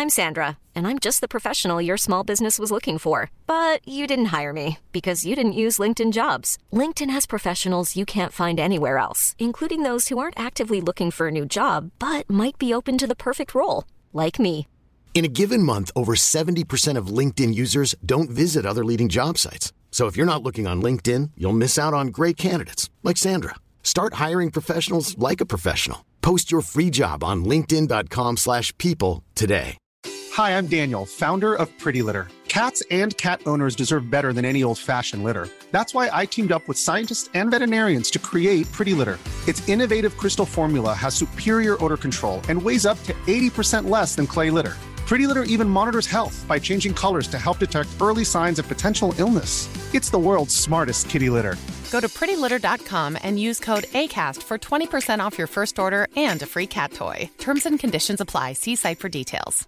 I'm Sandra, and I'm just the professional your small business was looking for. But you didn't hire me because you didn't use LinkedIn Jobs. LinkedIn has professionals you can't find anywhere else, including those who aren't actively looking for a new job, but might be open to the perfect role, like me. In a given month, over 70% of LinkedIn users don't visit other leading job sites. So if you're not looking on LinkedIn, you'll miss out on great candidates like Sandra. Start hiring professionals like a professional. Post your free job on linkedin.com/people today. Hi, I'm Daniel, founder of Pretty Litter. Cats and cat owners deserve better than any old-fashioned litter. That's why I teamed up with scientists and veterinarians to create Pretty Litter. Its innovative crystal formula has superior odor control and weighs up to 80% less than clay litter. Pretty Litter even monitors health by changing colors to help detect early signs of potential illness. It's the world's smartest kitty litter. Go to prettylitter.com and use code ACAST for 20% off your first order and a free cat toy. Terms and conditions apply. See site for details.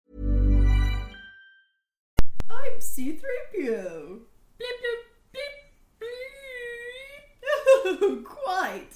I'm C-3PO. Blip, blip, blip, blip. Oh, quite.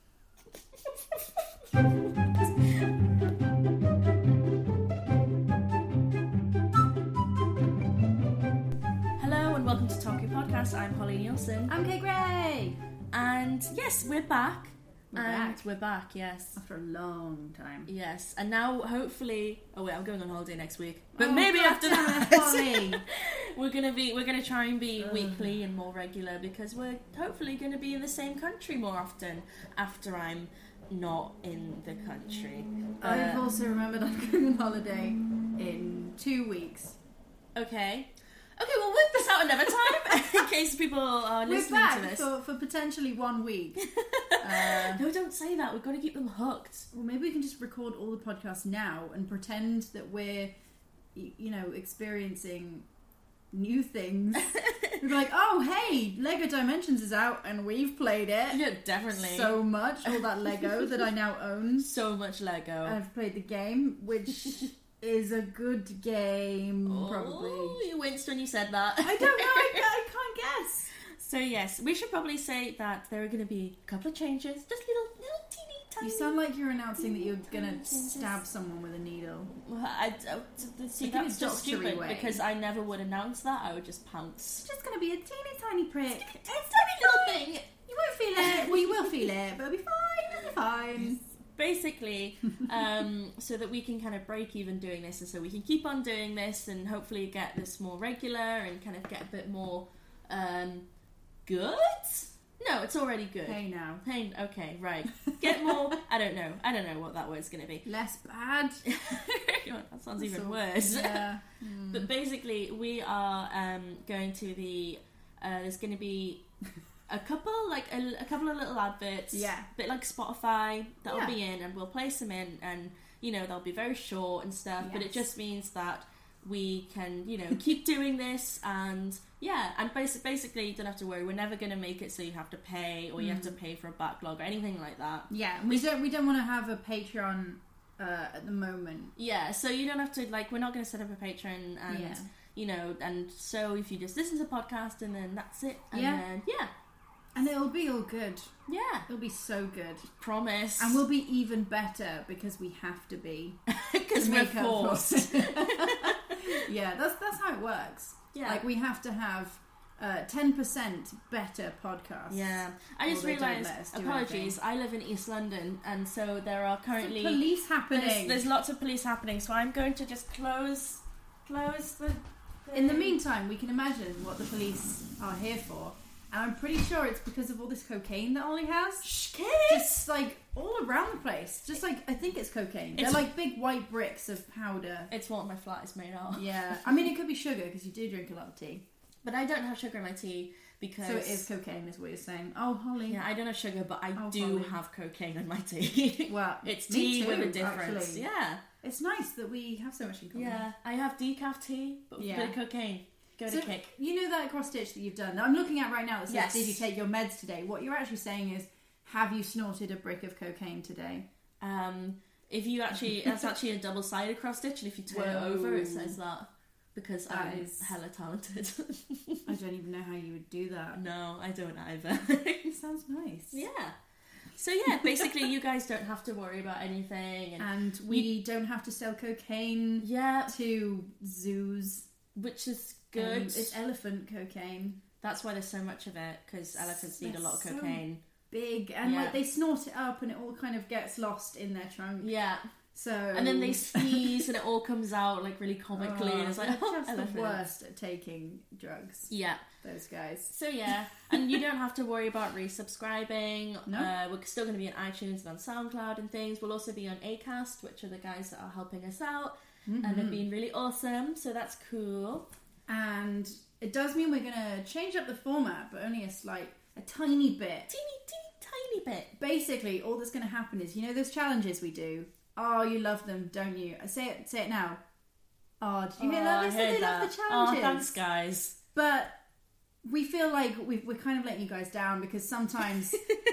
Hello and welcome to Talkie Podcast. I'm Holly Nielsen. I'm Kate Gray. And yes, we're back. We're back, yes. After a long time. Yes, and now hopefully... Oh wait, I'm going on holiday next week. But Oh, maybe God after damn that... it, Holly. we're gonna try and be weekly and more regular because we're hopefully gonna be in the same country more often after I'm not in the country. I've also remembered I'm going on holiday in 2 weeks. Okay, we'll work this out another time in case people are We're listening back to this. for potentially 1 week. No, don't say that. We've got to keep them hooked. Well, maybe we can just record all the podcasts now and pretend that we're, experiencing new things. We'd be like, oh, hey, Lego Dimensions is out and we've played it. Yeah, definitely. So much. All that Lego that I now own. So much Lego. I've played the game, which is a good game, probably. Oh, you winced when you said that. I don't know, I can't guess. So yes, we should probably say that there are going to be a couple of changes. Just little teeny tiny... You sound like you're announcing that you're going to stab someone with a needle. Well, see, that's just stupid because I never would announce that. I would just pounce. It's just going to be a teeny tiny prick. It's a tiny little thing. You won't feel it. Well, you will feel it, but it'll be fine. It'll be fine. Basically, so that we can kind of break even doing this, and so we can keep on doing this, and hopefully get this more regular and kind of get a bit more good. No, it's already good. Hey now. Hey, okay, right. Get more. I don't know what that word's going to be. Less bad. That sounds even worse. Yeah. But basically, we are going to the. There's going to be a couple of little adverts. Yeah. A bit like Spotify that'll be in, and we'll place them in, and they'll be very short and stuff. Yes. But it just means that we can keep doing this, and basically you don't have to worry. We're never going to make it so you have to pay or you have to pay for a backlog or anything like that. Yeah, we don't want to have a Patreon at the moment. Yeah, so you don't have to we're not going to set up a Patreon and and so if you just listen to the podcast and then that's it, and then and it'll be all good. Yeah, It'll be so good. promise. And we'll be even better because we have to be. because we're forced. Yeah, that's how it works. Yeah. Like we have to have 10% better podcasts. Yeah, I just Or they don't realised, let us do apologies, anything. I live in East London, and so there are currently Police happening. there's lots of police happening, so I'm going to just close the In the meantime, we can imagine what the police are here for. And I'm pretty sure it's because of all this cocaine that Ollie has. Shh, kids! Just all around the place. Just I think it's cocaine. They're like big white bricks of powder. It's what my flat is made of. Yeah. I mean, it could be sugar because you do drink a lot of tea. But I don't have sugar in my tea because... So it is cocaine is what you're saying. Oh, Holly. Yeah, I don't have sugar, but I do Holly. have cocaine in my tea. Well, it's me tea too, with a difference. actually. Yeah. It's nice that we have so much in common. Yeah, I have decaf tea, but with a bit of cocaine. Go to kick. You know that cross stitch that you've done? I'm looking at right now that says, Yes. did you take your meds today? What you're actually saying is, have you snorted a brick of cocaine today? If you actually, that's actually a double-sided cross stitch, and if you turn it over, it says that. Because I'm hella talented. I don't even know how you would do that. No, I don't either. It sounds nice. Yeah. So yeah, basically you guys don't have to worry about anything. And we don't have to sell cocaine to zoos. Which is good. It's elephant cocaine. That's why there's so much of it, because elephants need a lot of cocaine. Big. And like they snort it up and it all kind of gets lost in their trunk. Yeah. So and then they sneeze and it all comes out like really comically, and it's like they're just elephants. the worst at taking drugs. Yeah, those guys. So yeah, and you don't have to worry about resubscribing. No, we're still going to be on iTunes and on SoundCloud and things. We'll also be on Acast, which are the guys that are helping us out, and they've been really awesome. So that's cool. And it does mean we're going to change up the format, but only a tiny bit. Teeny bit. Basically, all that's going to happen is, you know those challenges we do? Oh, you love them, don't you? Say it now. Oh, did you hear that? They said they love the challenges. Oh, thanks, guys. But we feel like we're kind of letting you guys down, because sometimes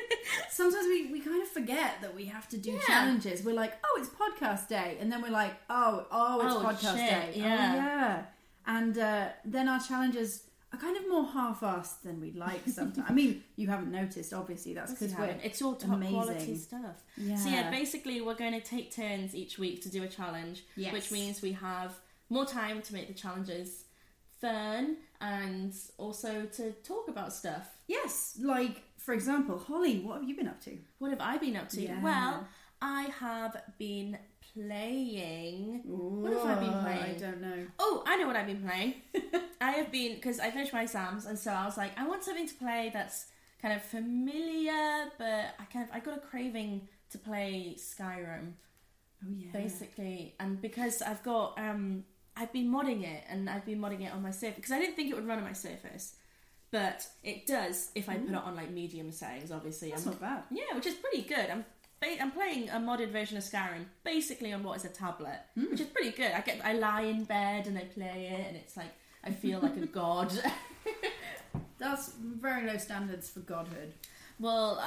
we kind of forget that we have to do challenges. We're like, oh, it's podcast day. And then we're like, oh, it's podcast day. Yeah. Oh, yeah. And then our challenges are kind of more half-assed than we'd like sometimes. I mean, you haven't noticed, obviously. That's because it's all top quality stuff. Yeah. So yeah, basically we're going to take turns each week to do a challenge, which means we have more time to make the challenges fun and also to talk about stuff. Yes, like, for example, Holly, what have you been up to? What have I been up to? Yeah. Well, I have been playing... What have I been playing? I don't know. Oh, I know what I've been playing. I have been... Because I finished my exams, and so I was like, I want something to play that's kind of familiar, but I got a craving to play Skyrim. Oh, yeah. Basically. And because I've got... I've been modding it, and I've been modding it on my Surface, because I didn't think it would run on my Surface. But it does if I put it on, like, medium settings, obviously. That's not bad. Yeah, which is pretty good. I'm playing a modded version of Skyrim, basically on what is a tablet, which is pretty good. I lie in bed and I play it, and it's like I feel like a god. That's very low standards for godhood. Well,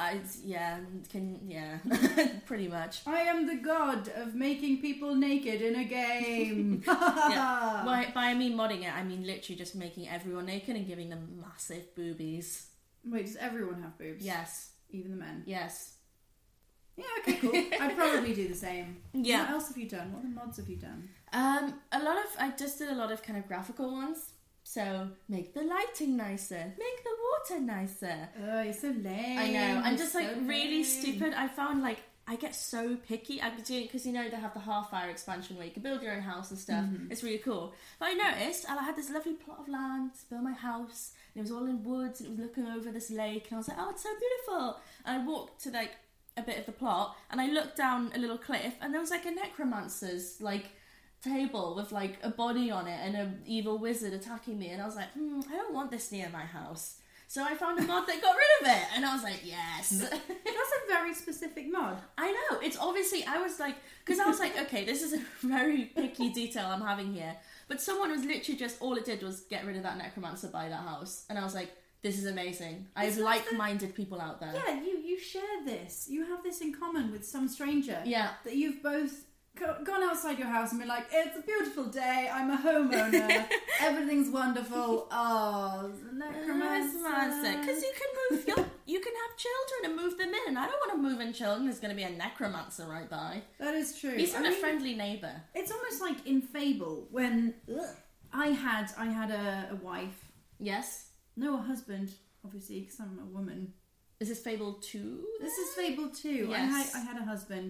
pretty much. I am the god of making people naked in a game. By I mean modding it, I mean literally just making everyone naked and giving them massive boobies. Wait, does everyone have boobs? Yes. Even the men? Yes. Yeah, okay, cool. I'd probably do the same. Yeah. What else have you done? What other mods have you done? I just did a lot of kind of graphical ones. So, make the lighting nicer. Make the water nicer. Oh, you're so lame. I know. I'm just like really stupid. I found like I get so picky. I'm doing, because you know they have the Half-Fire expansion where you can build your own house and stuff. It's really cool. But I noticed I had this lovely plot of land to build my house. And it was all in woods. And it was looking over this lake. And I was like, oh, it's so beautiful. And I walked to like a bit of the plot, and I looked down a little cliff, and there was like a necromancer's like table with like a body on it and an evil wizard attacking me, and I was like, I don't want this near my house. So I found a mod that got rid of it, and I was like, yes. That's a very specific mod. I know, it's obviously, I was like, because I was like, okay, this is a very picky detail I'm having here, but someone was literally just, all it did was get rid of that necromancer by that house, and I was like, this is amazing. I have like-minded people out there. Yeah, you share this. You have this in common with some stranger. Yeah. That you've both gone outside your house and been like, it's a beautiful day, I'm a homeowner, everything's wonderful. Oh, necromancer. Because you can have children and move them in, and I don't want to move in children. There's going to be a necromancer right by. That is true. He's a friendly neighbour. It's almost like in Fable when I had a wife. Yes. No, a husband, obviously, because I'm a woman. Is this Fable 2? This is Fable 2. Yes. I had a husband.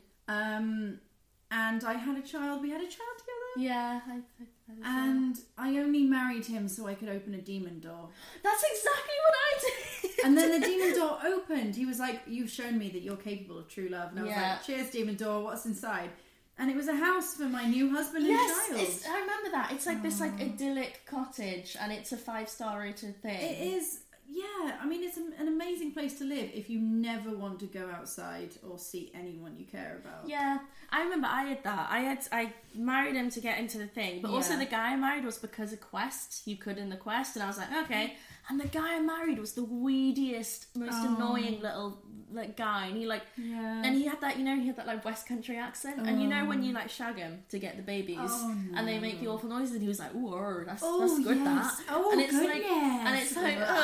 And I had a child. We had a child together. Yeah. And I only married him so I could open a demon door. That's exactly what I did. And then the demon door opened. He was like, you've shown me that you're capable of true love. And I was like, cheers, demon door. What's inside? And it was a house for my new husband and child. Yes, I remember that. It's like this like idyllic cottage, and it's a 5-star rated thing. It is. Yeah, I mean, it's an amazing place to live if you never want to go outside or see anyone you care about. Yeah, I remember I had that. I married him to get into the thing, but also the guy I married was because of Quest. You could in the Quest, and I was like, okay, And the guy I married was the weediest, most annoying little guy, and he and he had that, he had that like West Country accent, and when you like shag him to get the babies, and they make the awful noises, and he was like, "Ooh, that's good, yes. that." Oh, and it's goodness.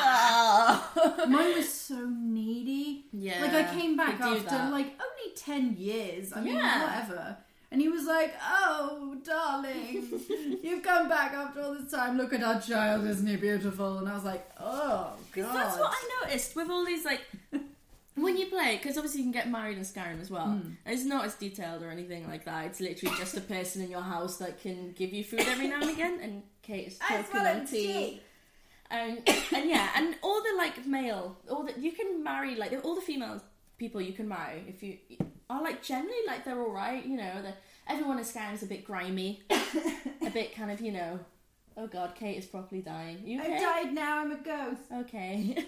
Mine was so needy. Yeah, like I came back they do after that. like only 10 years. I mean, whatever. And he was like, "Oh, darling, you've come back after all this time. Look at our child, isn't he beautiful?" And I was like, "Oh, God." That's what I noticed with all these, like, when you play, because obviously you can get married in Skyrim as well. It's not as detailed or anything like that. It's literally just a person in your house that can give you food every now and again. And Kate is talking tea. And and all the, like, you can marry, like, all the female people you can marry if you are, like, generally, like, they're alright, everyone in Skyrim's a bit grimy, a bit kind of, oh God, Kate is properly dying. You okay? I've died now, I'm a ghost. Okay.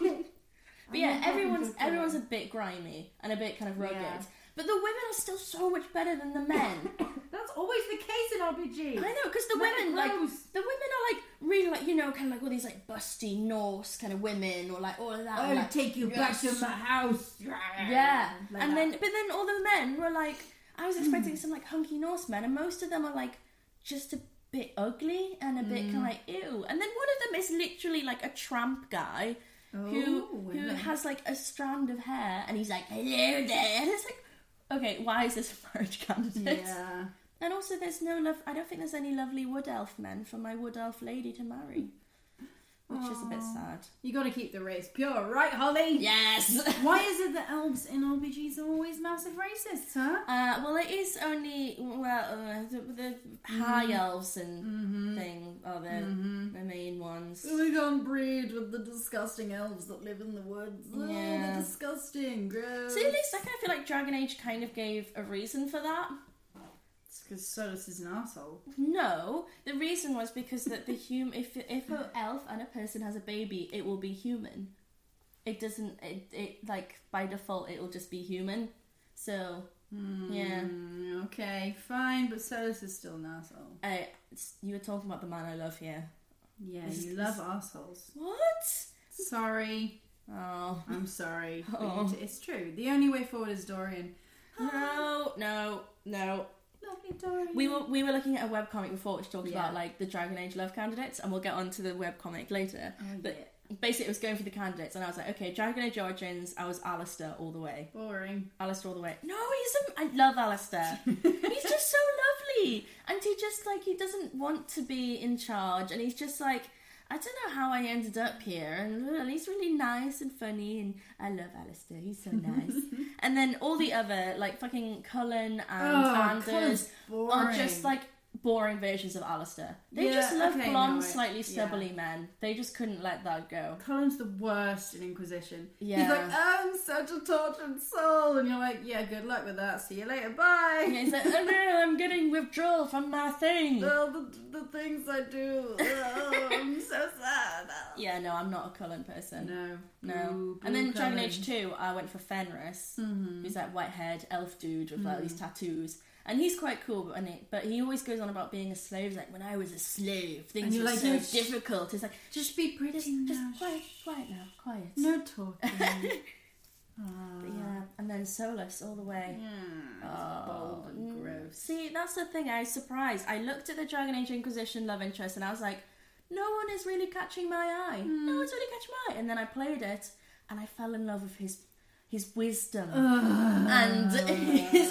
But yeah, everyone's a bit grimy and a bit kind of rugged. Yeah. But the women are still so much better than the men. That's always the case in RPGs. I know, because the women are like really like, kind of like all these like busty Norse kind of women, or like all of that. I'll take you back to my house. Yeah. But then all the men were like, I was expecting some like hunky Norse men, and most of them are like just a bit ugly and a bit kind of like ew. And then one of them is literally like a tramp guy who has like a strand of hair, and he's like, "Hello there," and it's like, okay, why is this a marriage candidate? Yeah. And also, there's no love. I don't think there's any lovely wood elf men for my wood elf lady to marry, which is a bit sad. You got to keep the race pure, right, Holly? Yes. Why is it that elves in RPGs are always massive racists, huh? Well, it is only the high elves and thing are the main ones. We can't breed with the disgusting elves that live in the woods. Yeah. Oh, they're disgusting, gross. See, at least I kind of feel like Dragon Age kind of gave a reason for that. It's because Solus is an arsehole. No, the reason was because that the if an elf and a person has a baby, it will be human. It doesn't. It like by default it will just be human. So yeah. Okay, fine, but Solus is still an arsehole. You were talking about the man I love here. Yeah, you love arseholes. What? Sorry. Oh, I'm sorry. Oh. It's true. The only way forward is Dorian. No. Lovely Dorian. We were looking at a webcomic before which talks about like the Dragon Age love candidates, and we'll get on to the webcomic later. But basically it was going for the candidates, and I was like, okay, Dragon Age Origins, I was Alistair all the way. Boring. Alistair all the way. No, I love Alistair. He's just so lovely. And he just like, he doesn't want to be in charge, and he's just like, I don't know how I ended up here, and he's really nice and funny, and I love Alistair, he's so nice. And then all the other, like fucking Cullen and Anders are just like boring versions of Alistair. They just love blonde, slightly stubbly men. They just couldn't let that go. Cullen's the worst in Inquisition. Yeah. He's like, I'm such a tortured soul, and you're like, yeah, good luck with that. See you later, bye. Yeah, he's like, oh no, I'm getting withdrawal from my thing. Oh, the things I do. Oh, I'm so sad. Yeah, no, I'm not a Cullen person. No. Boo, and then Dragon Age 2, I went for Fenris, who's that white-haired elf dude with like these tattoos. And he's quite cool, but he always goes on about being a slave. He's like, when I was a slave, things were like, so difficult. It's like, just be pretty now. Just quiet now, quiet. No talking. But yeah, and then Solus all the way. Bold and gross. See, that's the thing, I was surprised. I looked at the Dragon Age Inquisition love interest and I was like, no one is really catching my eye. No one's really catching my eye. And then I played it and I fell in love with his wisdom and his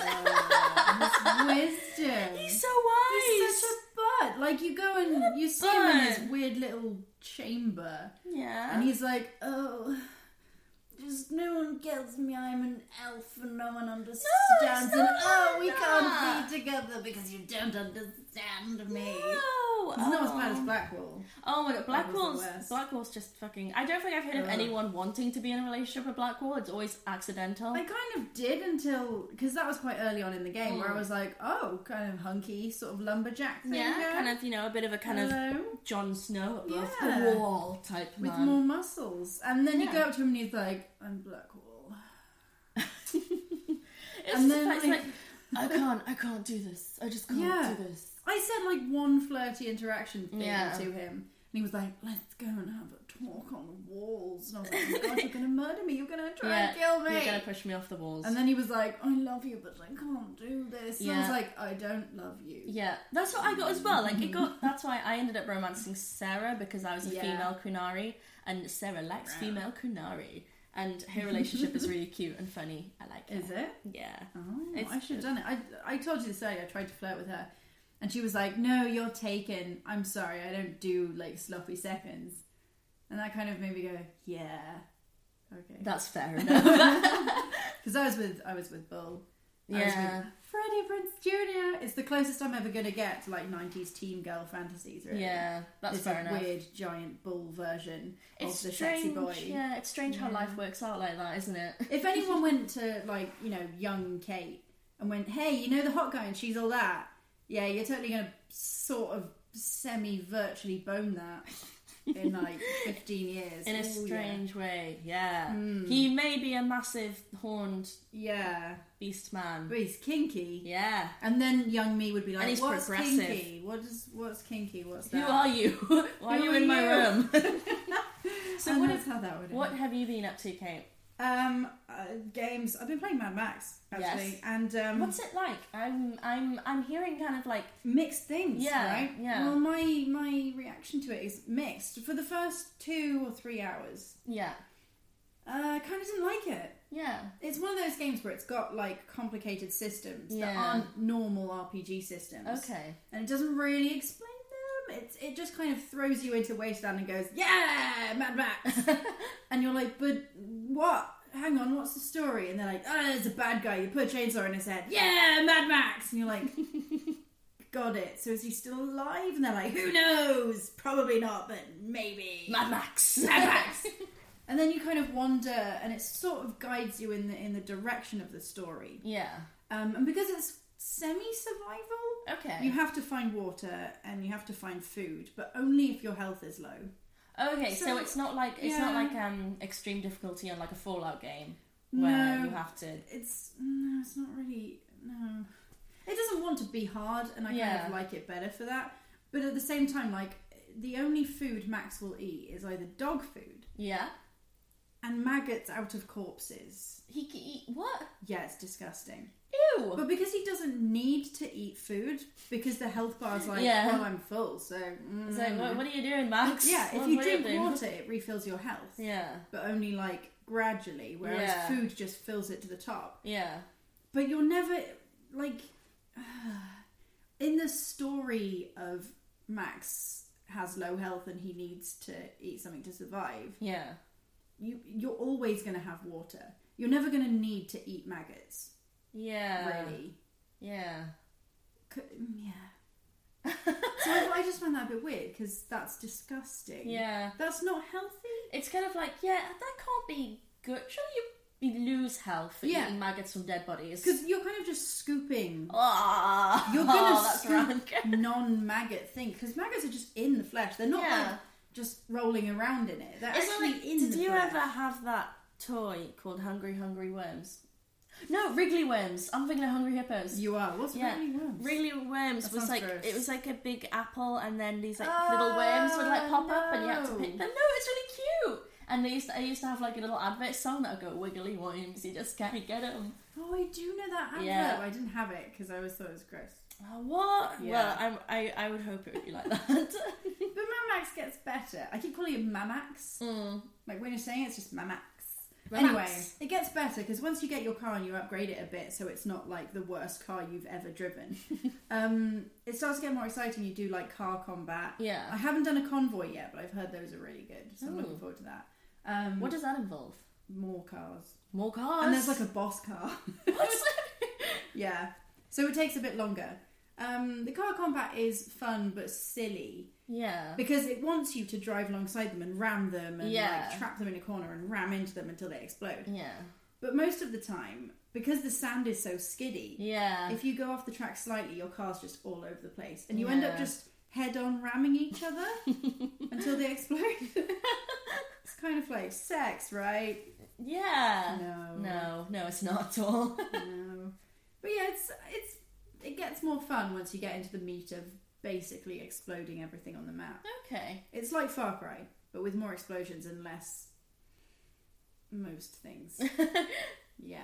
wisdom. He's so wise. He's such a butt. Like you go and you see him in his weird little chamber. Yeah. And he's like, oh, just no one gets me. I'm an elf and no one understands. And we can't be together because you don't understand me. No. It's not as bad as Blackwall. Oh my god, Blackwall's just fucking... I don't think I've heard of anyone wanting to be in a relationship with Blackwall. It's always accidental. I kind of did until... Because that was quite early on in the game where I was like, oh, kind of hunky sort of lumberjack thing. Yeah, kind of, a bit of a kind of Jon Snow above the wall type with man. more muscles. And then you go up to him and he's like, I'm Blackwall. It's like, I can't do this. I just can't do this. I said like one flirty interaction thing to him. he was like, let's go and have a talk on the walls. And I was like, oh my God, you're going to murder me. You're going to try and kill me. You're going to push me off the walls. And then he was like, I love you, but I can't do this. And I was like, I don't love you. Yeah, that's what I got as well. Like, that's why I ended up romancing Sarah, because I was a female Kunari, and Sarah likes female Kunari. And her relationship is really cute and funny. I like it. Is it? Yeah. Oh, I should have done it. I told you this earlier. I tried to flirt with her. And she was like, no, you're taken. I'm sorry, I don't do, like, sloppy seconds. And that kind of made me go, yeah. Okay. That's fair enough. Because I was with Bull. I was with Freddie Prinze Jr. It's the closest I'm ever going to get to, like, 90s teen girl fantasies, really. Yeah, that's it's fair a enough. Weird, giant Bull version of the strange, sexy boy. Yeah, it's strange how life works out like that, isn't it? If anyone went to, like, you know, young Kate and went, hey, you know the hot guy and she's all that, yeah, you're totally going to sort of semi-virtually bone that in, like, 15 years. In a strange way, yeah. He may be a massive, horned beast man. But he's kinky. Yeah. And then young me would be like, and he's what's progressive. kinky? What's kinky? What's that? Who are you? Why are you in my room? So how that would what have you been up to, Kate? Games. I've been playing Mad Max actually, yes. and what's it like? I'm hearing kind of like mixed things. Yeah, right. Yeah. Well, my reaction to it is mixed. For the first 2 or 3 hours, kind of didn't like it. Yeah. It's one of those games where it's got like complicated systems that aren't normal RPG systems. Okay. And it doesn't really explain them. It just kind of throws you into Wasteland and goes, yeah, Mad Max. And you're like, but what? Hang on, what's the story? And they're like, oh, there's a bad guy. You put a chainsaw in his head. Yeah, Mad Max. And you're like, got it. So is he still alive? And they're like, who knows? Probably not, but maybe. Mad Max. Mad Max. And then you kind of wander, and it sort of guides you in the direction of the story. Yeah. And because it's semi-survival, okay, you have to find water and you have to find food, but only if your health is low. Okay, so it's not like extreme difficulty on like a Fallout game where you have to. It's not really. No, it doesn't want to be hard, and I kind of like it better for that. But at the same time, like the only food Max will eat is either dog food. Yeah. And maggots out of corpses. He can eat what? Yeah, it's disgusting. Ew! But because he doesn't need to eat food, because the health bar's like, oh, I'm full, so... It's like, what are you doing, Max? Yeah, if you drink water, it refills your health. Yeah. But only, like, gradually, whereas food just fills it to the top. Yeah. But you're never, like... in the story of Max has low health and he needs to eat something to survive... Yeah. You're always going to have water. You're never going to need to eat maggots. Yeah. Really. Yeah. Yeah. So I just find that a bit weird because that's disgusting. Yeah. That's not healthy. It's kind of like, that can't be good. Surely you lose health for eating maggots from dead bodies. Because you're kind of just scooping. You're going to scoop non-maggot things. Because maggots are just in the flesh. They're not like... just rolling around in it. They're actually in the flesh. Did you ever have that toy called Hungry Hungry Worms? No, Wriggly Worms. I'm thinking of Hungry Hippos. You are. What's Wriggly Worms? Wriggly Worms was like gross. It was like a big apple, and then these like little worms would like pop up, and you had to pick them. No, it's really cute. And I used to have like a little advert song that would go Wiggly Worms. You just can't get them. Oh, I do know that advert. Yeah. I didn't have it because I always thought it was gross. What? Yeah. Well, I would hope it would be like that. But Mad Max gets better. I keep calling it Mamax. Like when you're saying it, it's just Mamax. Anyway, it gets better because once you get your car and you upgrade it a bit so it's not like the worst car you've ever driven, it starts to get more exciting. You do like car combat. Yeah. I haven't done a convoy yet, but I've heard those are really good. So I'm looking forward to that. What does that involve? More cars. More cars? And there's like a boss car. Yeah. So it takes a bit longer. The car combat is fun but silly. Yeah. Because it wants you to drive alongside them and ram them and like trap them in a corner and ram into them until they explode. Yeah. But most of the time, because the sand is so skiddy, if you go off the track slightly, your car's just all over the place. And you end up just head-on ramming each other until they explode. It's kind of like sex, right? Yeah. No, it's not at all. No. But yeah, it gets more fun once you get into the meat of basically exploding everything on the map. Okay. It's like Far Cry, but with more explosions and less most things. Yeah.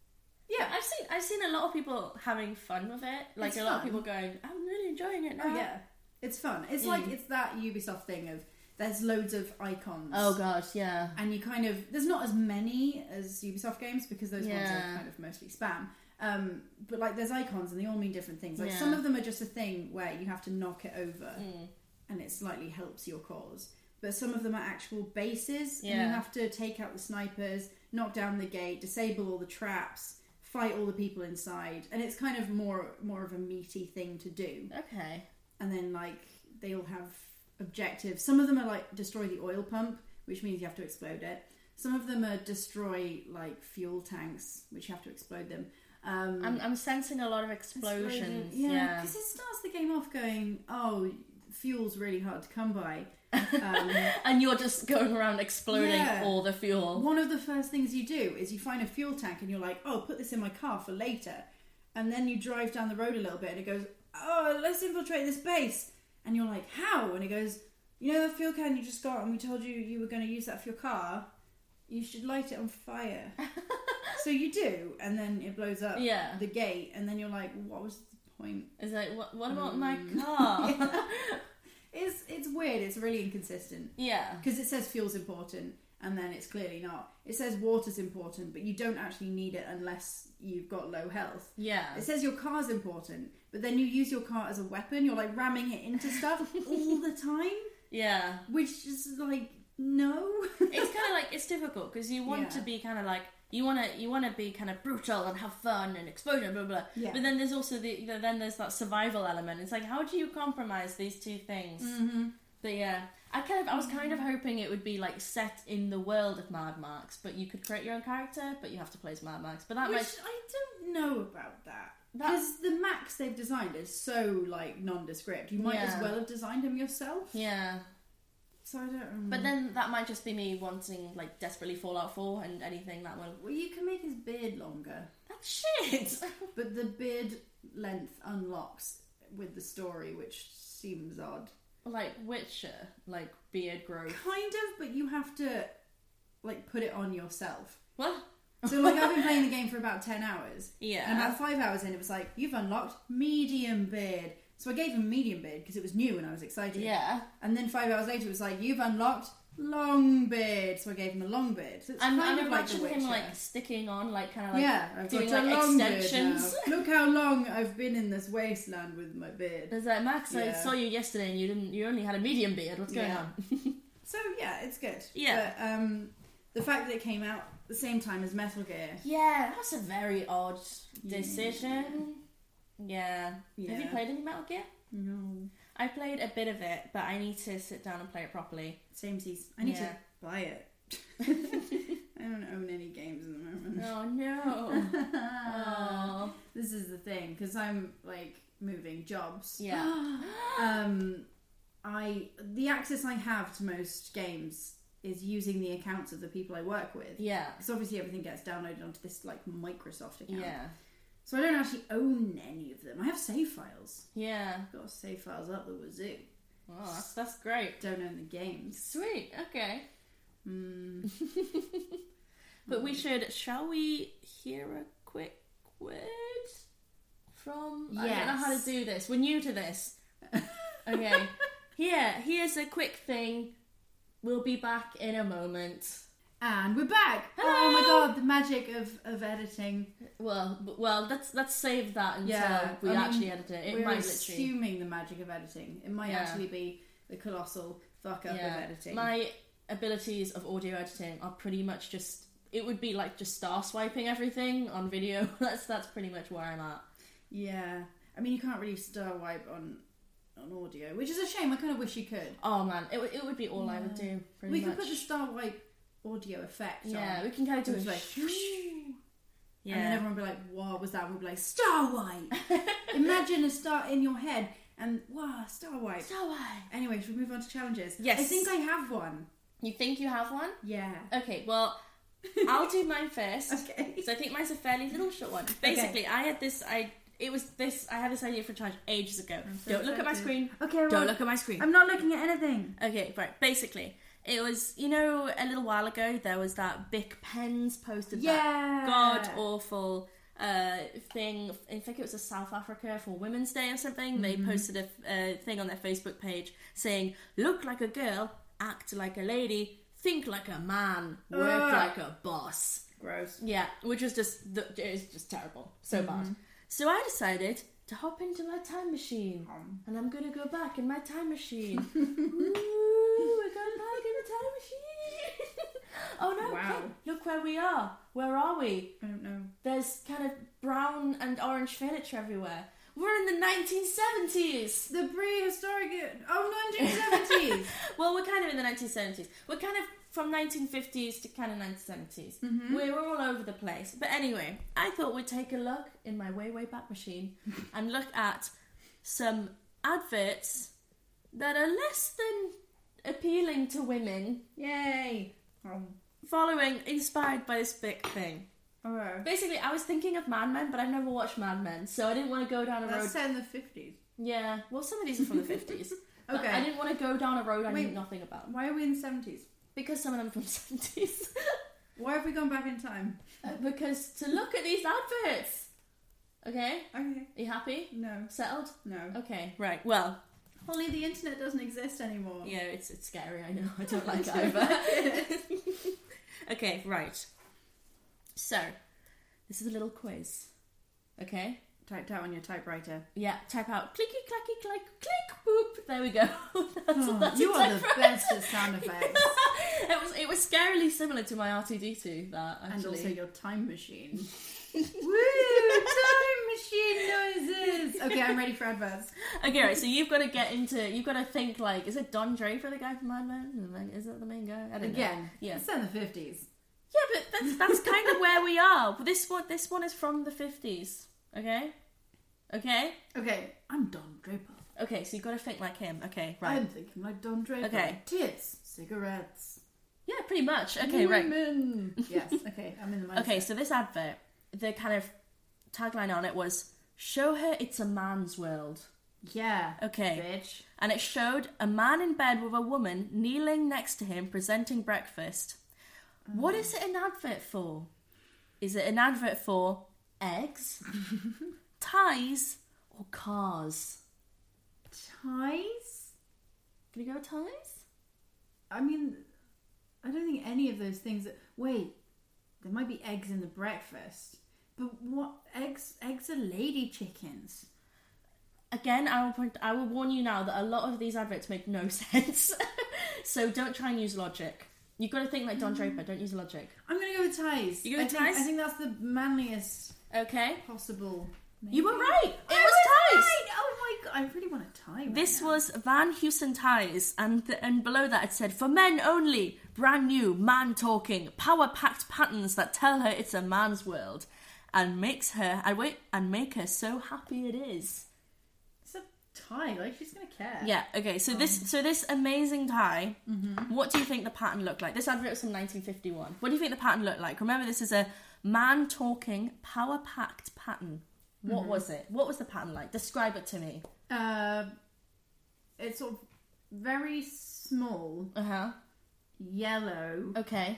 I've seen a lot of people having fun with it. Like It's a lot of fun. people going, I'm really enjoying it now. Oh yeah, it's fun. It's like it's that Ubisoft thing of there's loads of icons. Oh gosh, yeah. And you kind of there's not as many as Ubisoft games because those ones Yeah. are kind of mostly spam. But like there's icons and they all mean different things. Like Yeah. some of them are just a thing where you have to knock it over and it slightly helps your cause. But some of them are actual bases and you Yeah. have to take out the snipers, knock down the gate, disable all the traps, fight all the people inside, and it's kind of more of a meaty thing to do. Okay. And then like they all have objectives. Some of them are like destroy the oil pump, which means you have to explode it. Some of them are destroy like fuel tanks, which you have to explode them. I'm sensing a lot of explosions. Yeah, because it starts the game off going, oh, fuel's really hard to come by. And you're just going around exploding Yeah. all the fuel. One of the first things you do is you find a fuel tank and you're like, oh, put this in my car for later. And then you drive down the road a little bit and it goes, oh, let's infiltrate this base. And you're like, how? And it goes, you know the fuel can you just got and we told you were going to use that for your car? You should light it on fire. So you do, and then it blows up Yeah. the gate, and then you're like, what was the point? It's like, what about my car? It's weird, it's really inconsistent. Yeah. Because it says fuel's important, and then it's clearly not. It says water's important, but you don't actually need it unless you've got low health. Yeah. It says your car's important, but then you use your car as a weapon. You're like ramming it into stuff all the time, Yeah. which is like, no. It's kind of like, it's difficult because you want Yeah. to be kind of like, you want to be kind of brutal and have fun and explosion, blah, blah, blah. Yeah. But then there's also then there's that survival element. It's like, how do you compromise these two things? Mm-hmm. But yeah, I was kind of hoping it would be like set in the world of Mad Max, but you could create your own character, but you have to play as Mad Max. But that Which might... I don't know about that. Because the Max they've designed is so like nondescript. You might as Yeah. well have designed him yourself. Yeah. So I don't. But then that might just be me wanting, like, desperately Fallout 4 and anything that will... Well, you can make his beard longer, That's shit! but the beard length unlocks with the story, which seems odd. Like Witcher, like beard growth. Kind of, but you have to like put it on yourself. What? So like I've been playing the game for about 10 hours. Yeah. And about 5 hours in, it was like, you've unlocked medium beard. So I gave him medium beard because it was new and I was excited. Yeah. And then 5 hours later, it was like, you've unlocked long beard. So I gave him a long beard. So it's And kind I of like The imagine him, Witcher. like, sticking on, like, kind of like Yeah, I've doing, got a like, long extensions. beard now. Look how long I've been in this wasteland with my beard. There's like, Max, I Yeah. saw you yesterday and you only had a medium beard. What's going Yeah. on? So yeah, it's good. Yeah. But the fact that it came out at the same time as Metal Gear. Yeah, that's a very odd decision. Yeah. Have you Yeah. played any Metal Gear? No. I played a bit of it, but I need to sit down and play it properly. Samesies. I need Yeah. to buy it. I don't own any games at the moment. Oh no. Oh. This is the thing, because I'm like moving jobs. Yeah. The access I have to most games is using the accounts of the people I work with. Yeah. Because obviously everything gets downloaded onto this like Microsoft account. Yeah. So I don't actually own any of them. I have save files. Yeah. I've got save files up the wazoo. Oh, that's great. Don't own the games. Sweet. Okay. But shall we hear a quick word from... I don't know how to do this. We're new to this. Okay. Here's a quick thing. We'll be back in a moment. And we're back! Hello! Oh my god, the magic of editing. Well, let's save that until we I mean, actually edit it. It we're might literally... assuming the magic of editing. It might Yeah. actually be the colossal fuck up of editing. My abilities of audio editing are pretty much just... It would be like just star swiping everything on video. That's pretty much where I'm at. Yeah. I mean, you can't really star wipe on audio, which is a shame. I kind of wish you could. Oh man, it would be all I would do. Pretty We much. could put the star wipe audio effect Yeah, on. we can kind of do It was it like, Yeah. and then everyone would be like, what was that? We'd be like, star wipe! Imagine a star in your head and, wow, star wipe. Star wipe. Anyway, should we move on to challenges? Yes. I think I have one. You think you have one? Yeah. Okay, well, I'll do mine first. Okay. So I think mine's a fairly little short one. Basically, I had this... it was this. I had this idea for a challenge ages ago. Don't look at my screen. Okay, don't look at my screen. I'm not looking at anything. Okay, right. Basically, it was, you know, a little while ago there was that Bic Pens posted that god awful thing. I think it was a South Africa for Women's Day or something. They posted a thing on their Facebook page saying, "Look like a girl, act like a lady, think like a man, work like a boss." Gross. Yeah, which was it was just terrible, so bad. So I decided to hop into my time machine, and I'm gonna go back in my time machine. Ooh, we're going back in the time machine. Oh no! Wow. Look where we are. Where are we? I don't know. There's kind of brown and orange furniture everywhere. We're in the 1970s. The prehistoric... 1970s. Well, we're kind of in the 1970s. We're kind of from 1950s to kind of 1970s. We're all over the place. But anyway, I thought we'd take a look in my way back machine and look at some adverts that are less than appealing to women. Yay. Inspired by this big thing. Alright. Basically, I was thinking of Mad Men, but I've never watched Mad Men, so I didn't want to go down a road. That's set in the 50s. Yeah, well, some of these are from the 50s. But Okay. I didn't want to go down a road I knew nothing about. Why are we in the 70s? Because some of them are from the 70s. Why have we gone back in time? Because to look at these adverts. Okay? Okay. Are you happy? No. Settled? No. Okay, right. Well, Holly, the internet doesn't exist anymore. yeah, it's scary, I know. I don't like it either. Okay, right. So, this is a little quiz. Okay? Typed out on your typewriter. Yeah, type out clicky clacky click click boop. There we go. That's You are the exactly best at sound effects. It was scarily similar to my R2D2. That actually. And also your time machine. Woo! Time machine noises! Okay, I'm ready for adverts. Okay, right, so you've got to think like, is it Don Draper, the guy from Mad Men? Is that the main guy? I don't know. Again, Yeah. it's in the 50s. Yeah, but that's kind of where we are. This one is from the 50s. Okay? Okay, I'm Don Draper. so you've got to think like him. Okay, right. I'm thinking like Don Draper. Okay. Tits, cigarettes, Yeah, pretty much. Okay, right. women. Yes, okay, I'm in the mindset. Okay, so this advert, the kind of tagline on it was, "Show her it's a man's world." Yeah. Okay. Bitch. And it showed a man in bed with a woman kneeling next to him presenting breakfast. What is it an advert for? Is it an advert for eggs, ties, or cars? Ties? Can you go with ties? I mean, I don't think any of those things... Wait, there might be eggs in the breakfast. But what? Eggs are lady chickens. Again, I will warn you now that a lot of these adverts make no sense. So don't try and use logic. You've got to think like Don Draper. Don't use logic. I'm going to go with ties. You go with ties? I think that's the manliest Okay. possible. Maybe. You were right. It I was ties. right. Oh my god, I really want a tie right This now. was Van Heusen ties, and below that it said, "For men only, brand new, man-talking, power-packed patterns that tell her it's a man's world, and make her so happy it is." It's a tie, like she's going to care. Yeah. Okay. So this amazing tie. What do you think the pattern looked like? This advert was from 1951. What do you think the pattern looked like? Remember, this is a man-talking, power-packed pattern. What was it? What was the pattern like? Describe it to me. It's sort of very small, yellow Okay.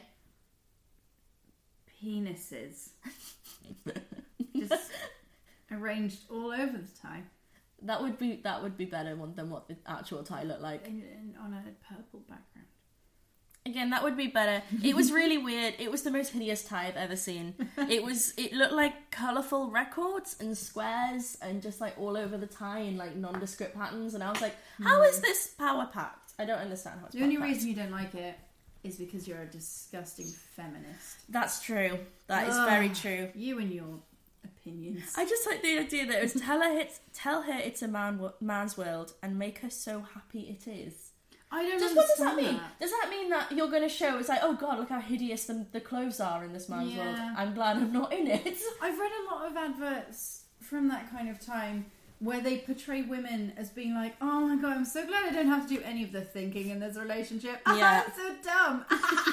penises. Just arranged all over the tie. That would be better than what the actual tie looked like. On a purple background. Again, that would be better. It was really weird. It was the most hideous tie I've ever seen. It looked like colourful records and squares and just like all over the tie in like nondescript patterns. And I was like, how is this power packed? I don't understand how it's The only power-packed. reason you don't like it is because you're a disgusting feminist. That's true. That is very true. You and your opinions. I just like the idea that it was tell her it's a man's world and make her so happy it is. I don't What does that mean? Does that mean that you're going to show, it's like, oh god, look how hideous the clothes are in this man's world. I'm glad I'm not in it. I've read a lot of adverts from that kind of time where they portray women as being like, oh my god, I'm so glad I don't have to do any of the thinking in this relationship. Yeah. I'm so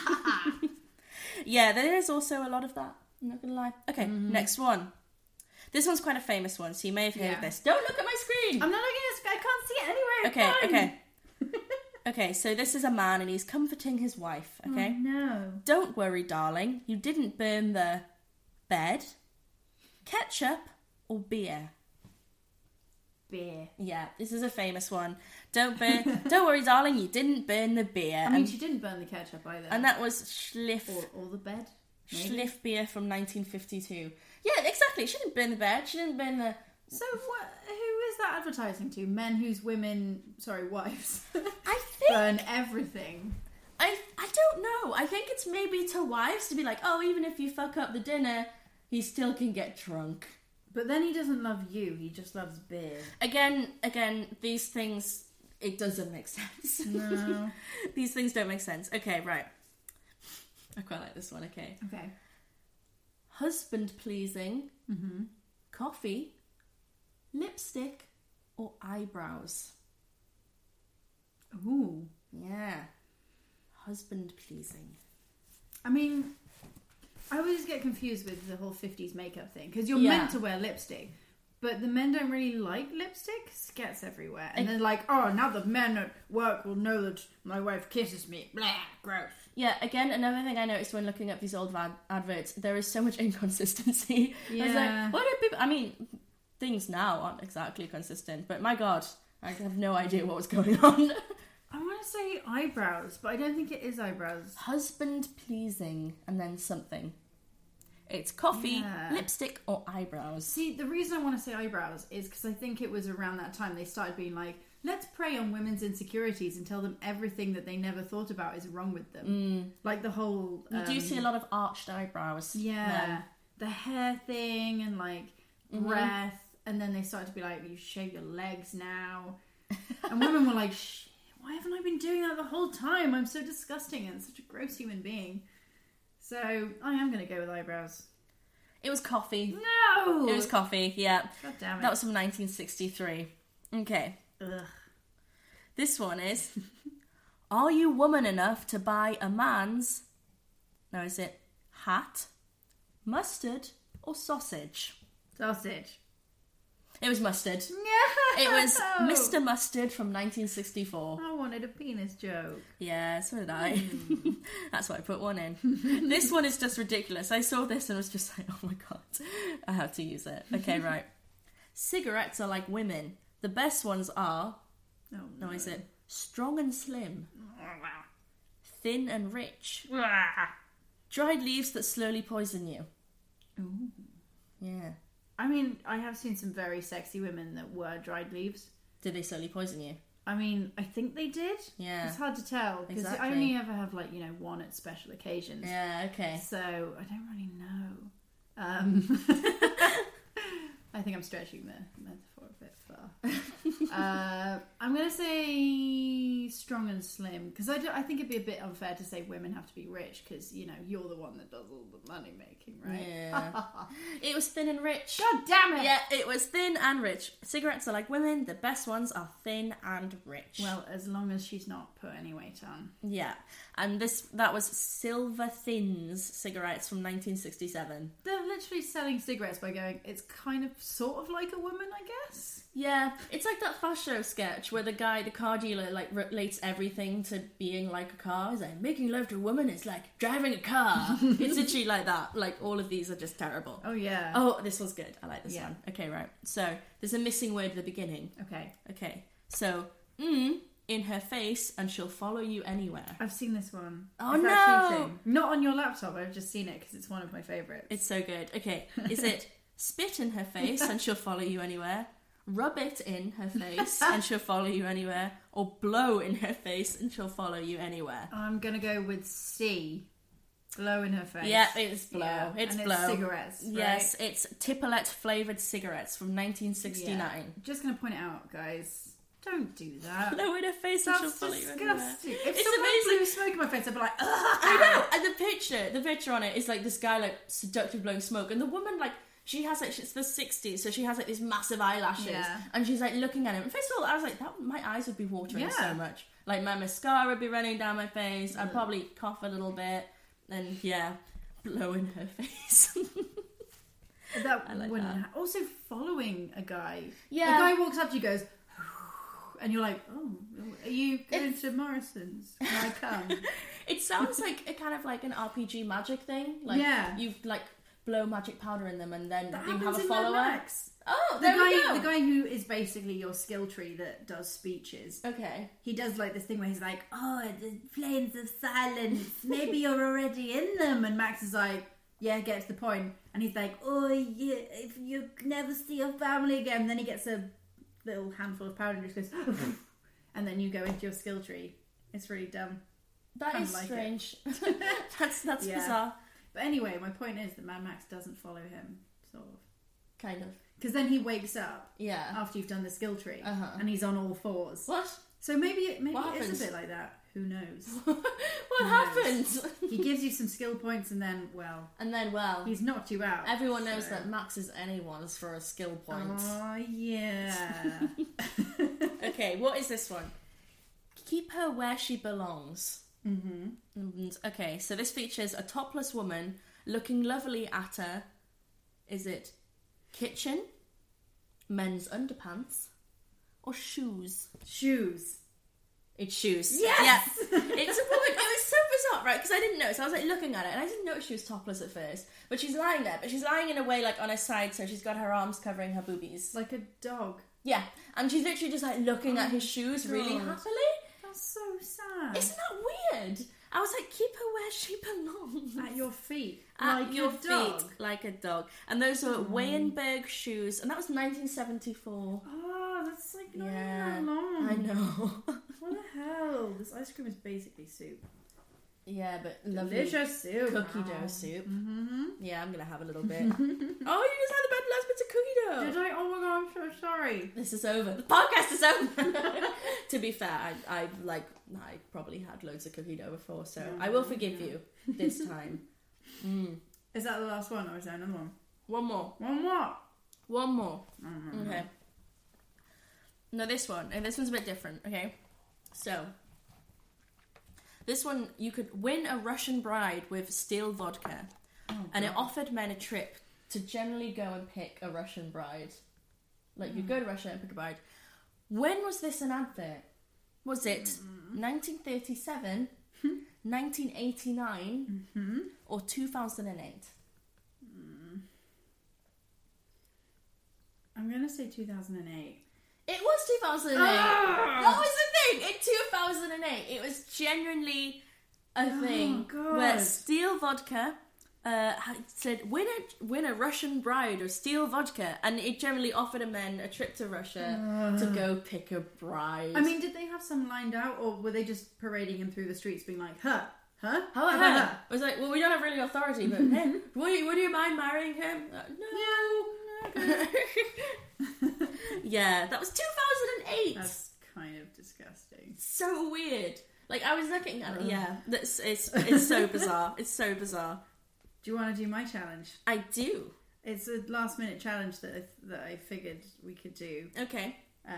dumb. Yeah, there is also a lot of that. I'm not going to lie. Okay, next one. This one's quite a famous one, so you may have heard Yeah. of this. Don't look at my screen! I'm not looking at this. I can't see it anywhere. It's Okay, fine. okay. Okay, so this is a man and he's comforting his wife, okay? Oh, no. Don't worry, darling. You didn't burn the bed. Ketchup or beer? Beer. Yeah, this is a famous one. Don't worry, darling. You didn't burn the beer. I mean, she didn't burn the ketchup either. and that was Schliff. Or the bed. Maybe. Schliff beer from 1952. Yeah, exactly. She didn't burn the bed. She didn't burn the. So who is that advertising to? Men whose wives I think. burn everything. I don't know. I think it's maybe to wives to be like, oh, even if you fuck up the dinner, he still can get drunk. But then he doesn't love you. He just loves beer. Again, these things, it doesn't make sense. No. These things don't make sense. Okay, right. I quite like this one, okay. Okay. Husband pleasing, coffee, lipstick, or eyebrows? Ooh. Yeah. Husband pleasing. I mean, I always get confused with the whole 50s makeup thing. Because you're Yeah. meant to wear lipstick. But the men don't really like lipstick. It gets everywhere. And they're like, oh, now the men at work will know that my wife kisses me. Blah, gross. Yeah, again, another thing I noticed when looking up these old adverts, there is so much inconsistency. I was Yeah. like, what do people... I mean, things now aren't exactly consistent, but my God, I have no idea what was going on. I want to say eyebrows, but I don't think it is eyebrows. Husband pleasing, and then something. It's coffee, Yeah. lipstick, or eyebrows. See, the reason I want to say eyebrows is because I think it was around that time they started being like, let's prey on women's insecurities and tell them everything that they never thought about is wrong with them. Like the whole... You do see a lot of arched eyebrows. Yeah. then. The hair thing and like breath. And then they started to be like, you shave your legs now. And women were like, why haven't I been doing that the whole time? I'm so disgusting and such a gross human being. So I am going to go with eyebrows. It was coffee. No! It was coffee, yeah. God damn it. That was from 1963. Okay. Ugh. This one is, are you woman enough to buy a man's, now is it hat, mustard, or sausage? Sausage. It was mustard. No! It was Mr. Mustard from 1964. I wanted a penis joke. Yeah, so did I. That's why I put one in. This one is just ridiculous. I saw this and was just like, oh my God, I have to use it. Okay, right. Cigarettes are like women. The best ones are, Oh, no, is it strong and slim, thin and rich, dried leaves that slowly poison you. Ooh. Yeah. I mean, I have seen some very sexy women that were dried leaves. Did they slowly poison you? I mean, I think they did. Yeah. It's hard to tell because Exactly. I only ever have like, one at special occasions. Yeah, okay. So I don't really know. I think I'm stretching the metaphor a bit far. I'm going to say strong and slim because I think it'd be a bit unfair to say women have to be rich because, you're the one that does all the money making, right? Yeah. It was thin and rich. God damn it! Yeah, it was thin and rich. Cigarettes are like women. The best ones are thin and rich. Well, as long as she's not put any weight on. Yeah. And that was Silver Thins cigarettes from 1967. They're literally selling cigarettes by going, it's kind of sort of like a woman, I guess. Yeah, it's like that Fast Show sketch where the car dealer, relates everything to being like a car. He's like, making love to a woman is like driving a car. It's literally like that. Like, all of these are just terrible. Oh, yeah. Oh, this one's good. I like this Yeah. one. Okay, right. So, there's a missing word at the beginning. Okay. So, in her face, and she'll follow you anywhere. I've seen this one. Oh, Is no! that cheating? Not on your laptop, I've just seen it because it's one of my favourites. It's so good. Okay, is it spit in her face and she'll follow you anywhere? Rub it in her face and she'll follow you anywhere? Or blow in her face and she'll follow you anywhere? I'm going to go with C. Blow in her face. Yeah, it's blow. Yeah. It's and blow. It's cigarettes. Right? Yes, it's Tipolette flavoured cigarettes from 1969. Yeah. Just going to point it out, guys. Don't do that. Blow in her face and she'll That's follow you anywhere. disgusting. If It's someone amazing. blew smoke in my face, I'd be like, ugh. I know. And the picture on it is like this guy seductively blowing smoke, and the woman she has she's the 60s, so she has these massive eyelashes, Yeah. and she's looking at him. And first of all, I was like, my eyes would be watering Yeah. so much. Like my mascara would be running down my face. I'd probably cough a little bit, and yeah, blow in her face. That I like wouldn't that. Also, following a guy. Yeah. A guy walks up to you, goes, and you're like, oh, are you going to Morrison's? Can I come? It sounds like a kind of like an RPG magic thing. Like, Yeah. you like blow magic powder in them and then That you have happens a in Mad follower. Max. Oh, The there we guy, go. the guy who is basically your skill tree that does speeches. Okay. He does like this thing where he's like, oh, the flames of silence, maybe you're already in them. And Max is like, yeah, get to the point. And he's like, oh, yeah, if you never see your family again. And then he gets a little handful of powder and just goes, and then you go into your skill tree. It's really dumb. That Kinda is like it. strange. that's Yeah. bizarre. But anyway, my point is that Mad Max doesn't follow him, sort of. Kind of. Because then he wakes up Yeah. after you've done the skill tree, Uh-huh. and he's on all fours. What? So maybe What it is happens? a bit like that. Who knows? What happens? He gives you some skill points, and then, well, And then, well, he's knocked you out. everyone knows so- that Max is anyone's for a skill point. Oh, yeah. Okay, what is this one? Keep her where she belongs. Mm-hmm. Okay, so this features a topless woman looking lovely at a... Is it kitchen, men's underpants, or shoes? Shoes. It's shoes. Yes! Yeah. It's a woman. It was so bizarre, right? Because I didn't notice. I was like looking at it, and I didn't notice she was topless at first. But she's lying there. But she's lying in a way like on her side, so she's got her arms covering her boobies. Like a dog. Yeah, and she's literally just like looking at his shoes really God. happily. That's so sad. Isn't that weird? I was like, keep her where she belongs. At your feet. At like your a dog. feet, like a dog. And those were Weinberg shoes, and that was 1974. Oh, that's like not Yeah, even that long. I know. What the hell? This ice cream is basically soup. Yeah, but lovely Delicious soup. cookie Wow. dough soup. Mm-hmm. Yeah, I'm gonna have a little bit. Oh, you just had the last bits of cookie dough. Did I? Oh my god, I'm so sorry. This is over. The podcast is over. To be fair, I probably had loads of cookie dough before, so I will forgive you this time. Is that the last one, or is there another one? One more. One more. One more. Okay. No, this one. And this one's a bit different, okay? So, this one, you could win a Russian bride with steel vodka. And it offered men a trip to generally go and pick a Russian bride. Like, you go to Russia and pick a bride. When was this an advert? Was it 1937, 1989, or 2008? I'm gonna say 2008. It was 2008. That was the thing. In 2008, it was genuinely a thing God. where steel vodka said win a Russian bride or steel vodka, and it generally offered a men a trip to Russia to go pick a bride. I mean, did they have some lined out, or were they just parading him through the streets, being like, "Huh, huh, how huh, about huh, her? I was like, well, we don't have really authority, but hey, would you mind marrying him? No. Yeah, that was 2008. That's kind of disgusting. So weird. Like, I was looking at it. Yeah, it's so bizarre. It's so bizarre. Do you want to do my challenge? I do. It's a last minute challenge that I figured we could do. Okay.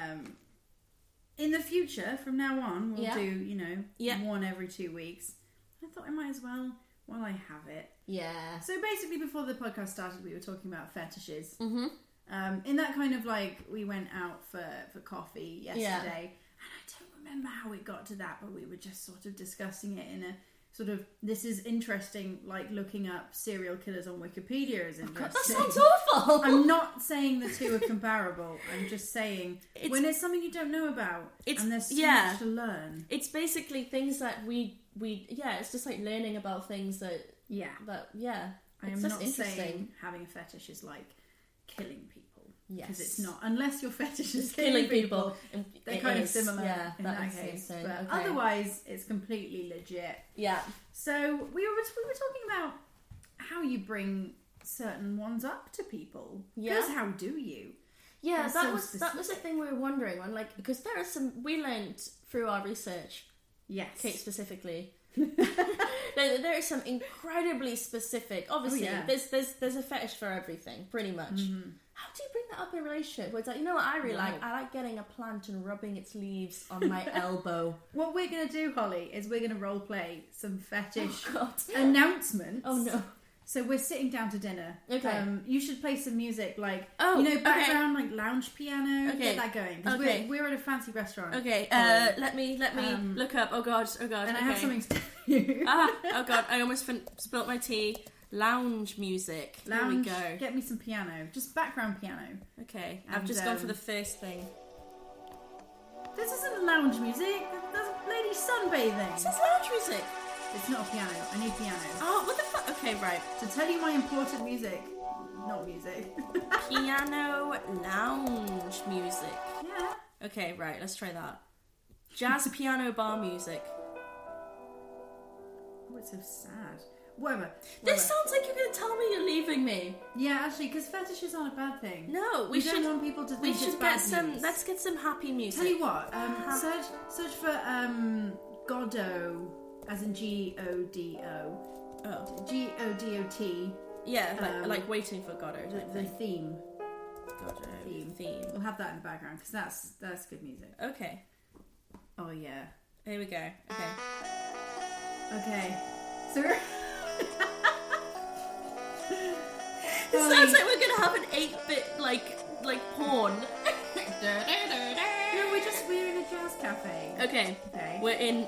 In the future, from now on, we'll Yeah. do, one every 2 weeks. I thought I might as well while I have it. Yeah. So basically, before the podcast started, we were talking about fetishes. Mm-hmm. In that kind of like, we went out for coffee yesterday, and I don't remember how it got to that, but we were just sort of discussing it in a sort of, this is interesting, like looking up serial killers on Wikipedia is interesting. That sounds awful. I'm not saying the two are comparable. I'm just saying when it's something you don't know about, and there's so much to learn. It's basically things that we it's just like learning about things that I am it's just not interesting. saying having a fetish is like killing people. Yes. Because it's not. Unless your fetish is killing killing people. people. They're It kind of is. similar in that that is case. something. But Okay. otherwise, it's completely legit. Yeah. So we were talking about how you bring certain ones up to people. Yeah. Because how do you? Yeah, They're that so was the thing we were wondering on, like, because there are some we learned through our research, Yes. Kate specifically. there is some incredibly specific. Obviously, there's a fetish for everything, pretty much. How do you bring that up in a relationship? Where it's like, you know what I really like? I like getting a plant and rubbing its leaves on my elbow. What we're going to do, Holly, is we're going to role play some fetish God. announcements. Oh no. So we're sitting down to dinner. Okay. You should play some music, like okay. background, like lounge piano. Okay. Get that going. 'Cause we're at a fancy restaurant. Okay. Let me look up. Oh god. And I have something to tell you. Oh god. I almost spilt my tea. Lounge music. Lounge. Here we go. Get me some piano. Just background piano. Okay. I've just gone for the first thing. This isn't lounge music. That's lady sunbathing. This is lounge music. It's not a piano. I need piano. Oh, what the fuck? Okay, right. To tell you my important music. Not music. Piano lounge music. Yeah. Okay, right. Let's try that. Jazz piano bar music. Oh, it's so sad. Whatever. This sounds like you're going to tell me you're leaving me. Yeah, actually, because fetishes aren't a bad thing. No, we don't want people to think we should it's get bad some. news. Let's get some happy music. Tell you what. Search for Godot, as in G-O-D-O. Oh. G-O-D-O-T. Yeah, like waiting for Godot. The theme. Godot theme. We'll have that in the background because that's good music. Okay. Oh yeah. Here we go. Okay. Okay. So we're. It sounds like we're gonna have an 8-bit like porn. No, we're in a jazz cafe. Okay. We're in.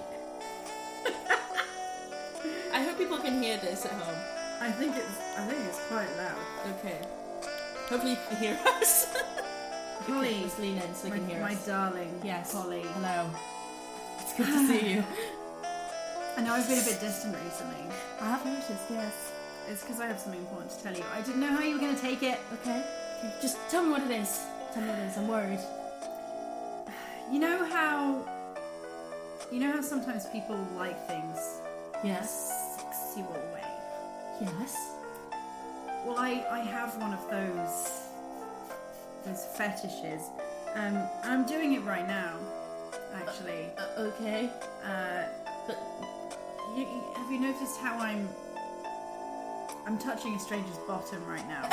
I hope people can hear this at home. I think it's quite loud. Okay. Hopefully you can hear us. Holly, okay, let's lean in so you can hear us. My darling. Yes. Holly. Hello. It's good to see you. I know I've been a bit distant recently. I have noticed, yes. It's because I have something important to tell you. I didn't know how you were going to take it. Okay. Just tell me what it is. I'm worried. You know how sometimes people like things Yes. in a sexual way? Yes. Well, I have one of those fetishes. I'm doing it right now, actually. Okay. But have you noticed how I'm touching a stranger's bottom right now?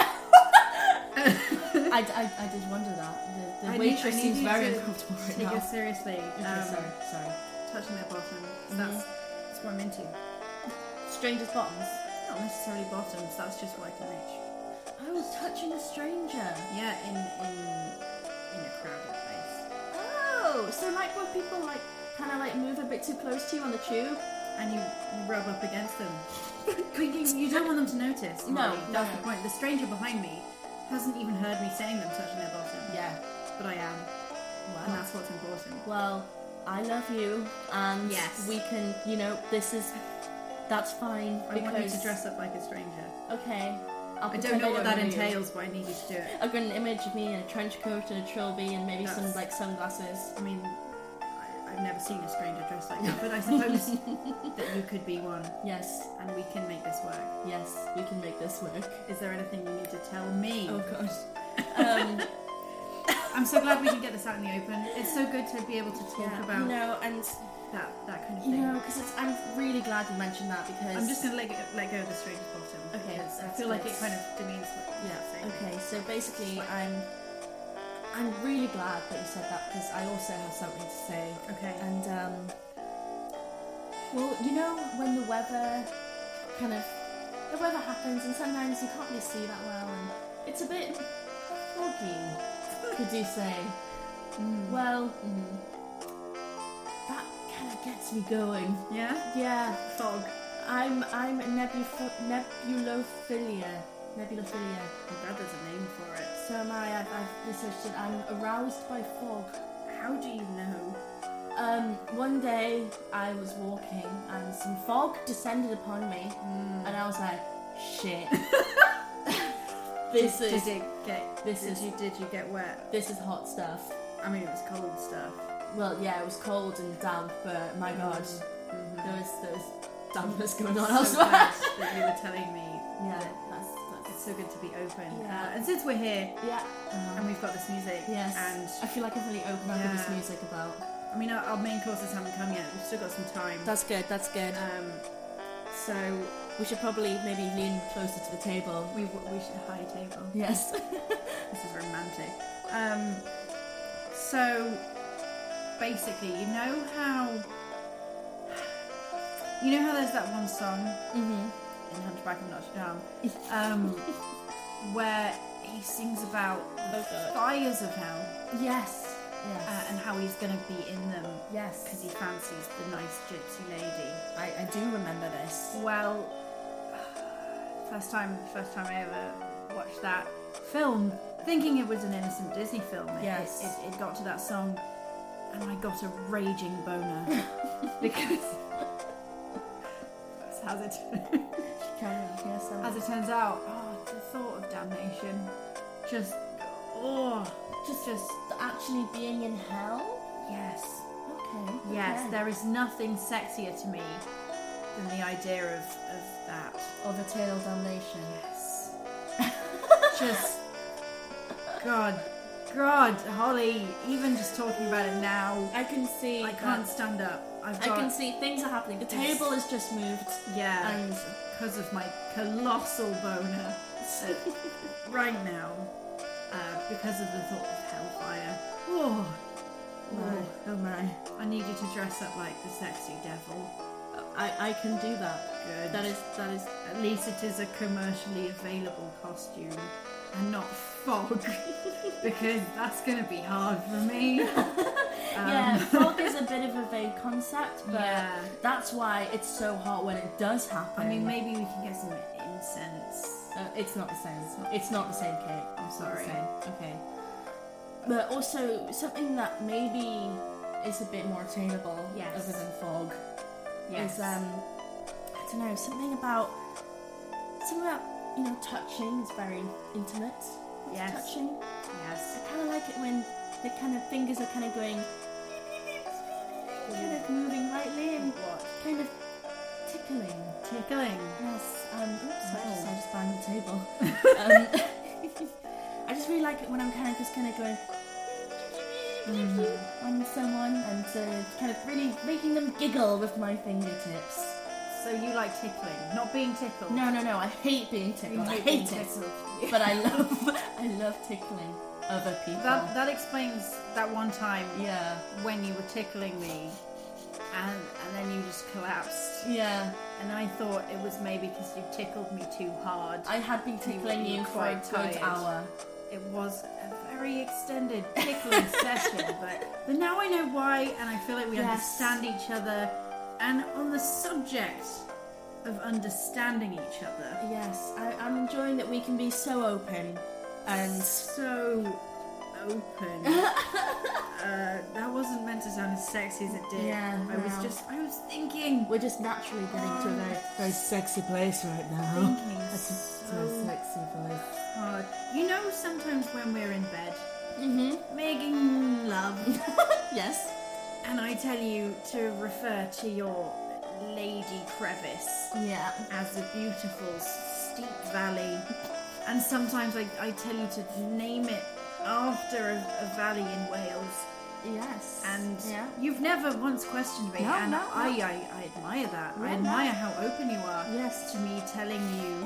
I did wonder that. The waitress seems very uncomfortable right now. Take it seriously. Okay, sorry. Touching their bottom. That's what I'm into. Strangers' bottoms? Not necessarily bottoms. That's just what I can reach. Oh, touching a stranger. Yeah, in a crowded place. Oh, so like when people like kind of like move a bit too close to you on the tube, and you rub up against them. You don't want them to notice. No, that's the point. The stranger behind me hasn't even heard me saying them touching their bottom. Yeah, but I am. Wow. And that's what's important. Well, I love you, and yes, we can. That's fine. I want you to dress up like a stranger. Okay. I don't know what that entails, but I need you to do it. I've got an image of me in a trench coat and a trilby and maybe some like sunglasses. I mean, I've never seen a stranger dressed like that, but I suppose that you could be one. Yes. And we can make this work. Yes, we can make this work. Is there anything you need to tell me? Oh god. I'm so glad we can get this out in the open. It's so good to be able to talk about and that kind of thing. Because I'm really glad you mentioned that because I'm just going to let go of the stranger's bottom. Okay, I feel like it kind of demeans what you're saying. Okay, so basically I'm really glad that you said that because I also have something to say. Okay. And well, when the weather happens and sometimes you can't really see that well and it's a bit foggy, could you say? Well, that kind of gets me going. Yeah? Yeah. Fog. I'm nebulophilia. Nebulophilia. Oh, God, there's a name for it. So am I. I've researched it. I'm aroused by fog. How do you know? One day I was walking and some fog descended upon me, and I was like, "Shit." Did you get wet? This is hot stuff. I mean, it was cold stuff. Well, yeah, it was cold and damp, but my God, there was dampness going on elsewhere. That you were telling me. Yeah, it's so good to be open. Yeah. And since we're here, and we've got this music, yes, and I feel like I've really opened up with this music about. I mean, our main courses haven't come yet. We've still got some time. That's good. So we should probably maybe lean closer to the table. We should high table. Yes. This is romantic. So basically, you know how there's that one song in Hunchback of Notre Dame, where he sings about the fires of hell. Yes. And how he's going to be in them. Yes. Because he fancies the nice gypsy lady. I do remember this. Well, first time I ever watched that film, thinking it was an innocent Disney film. It got to that song, and I got a raging boner because as it turns out, the thought of damnation, just actually being in hell. Yes. Okay. Yes, okay. there is nothing sexier to me than the idea of that. Of eternal damnation. Yes. Just, God, Holly, even just talking about it now, I can see. I can't stand up. I can see things are happening. The table has just moved. Yeah. And because of my colossal boner right now, because of the thought of hellfire. Oh my. I need you to dress up like the sexy devil. I can do that. Good. That is. At least it is a commercially available costume and not fog, because that's going to be hard for me. Yeah, fog is a bit of a vague concept, but yeah. That's why it's so hot when it does happen. I mean, maybe we can get some incense. It's not the same. It's not the same, Kate. I'm sorry. Okay. But also something that maybe is a bit more attainable, other than fog. Yes. Is I don't know, something about touching is very intimate. Yes. Touching. Yes. I kind of like it when the kind of fingers are kind of going, kind of moving lightly and kind of tickling. Tickling. Yes. I just banged the table. I just really like it when I'm kind of going on someone and kind of really making them giggle with my fingertips. So you like tickling, not being tickled? No. I hate being tickled. I hate it. But I love tickling other people. That explains that one time. Yeah. When you were tickling me, and then you just collapsed. Yeah. And I thought it was maybe because you tickled me too hard. I had been tickling you for a good hour. It was a very extended tickling session, but now I know why, and I feel like we understand each other. And on the subject of understanding each other, yes, I'm enjoying that we can be so open and so open. That wasn't meant to sound as sexy as it did. Yeah, I was thinking. We're just naturally getting to a very, very sexy place right now. Thinking That's a sexy voice. Hard. You know, sometimes when we're in bed, making love, yes, and I tell you to refer to your Lady Crevice as a beautiful steep valley, and sometimes I tell you to name it after a valley in Wales. Yes. And you've never once questioned me, and I admire that. I admire how open you are to me telling you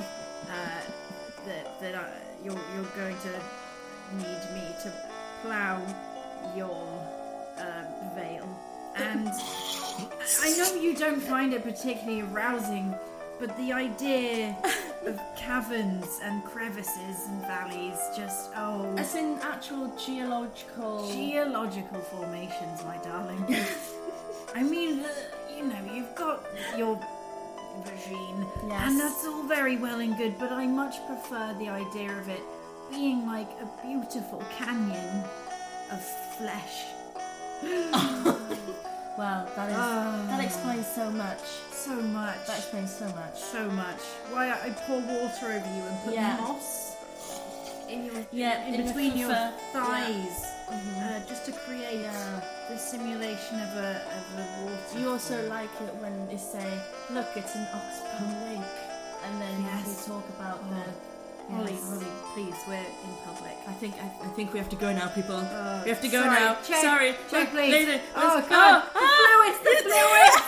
that you're going to need me to plough your veil. And I know you don't find it particularly arousing, but the idea of caverns and crevices and valleys just, as in actual geological formations, my darling. I mean, you've got your vagine, and that's all very well and good, but I much prefer the idea of it being like a beautiful canyon of flesh. Well, that explains so much. So much. That explains so much. So much. Why I pour water over you and put moss in between your thighs, just to create the simulation of a water. You also like it when they say, "Look, it's an oxbow lake," and then you talk about Holly, please, we're in public. I think we have to go now, people. We have to go sorry, now. Check, check, please. Later. Oh God, the fluids.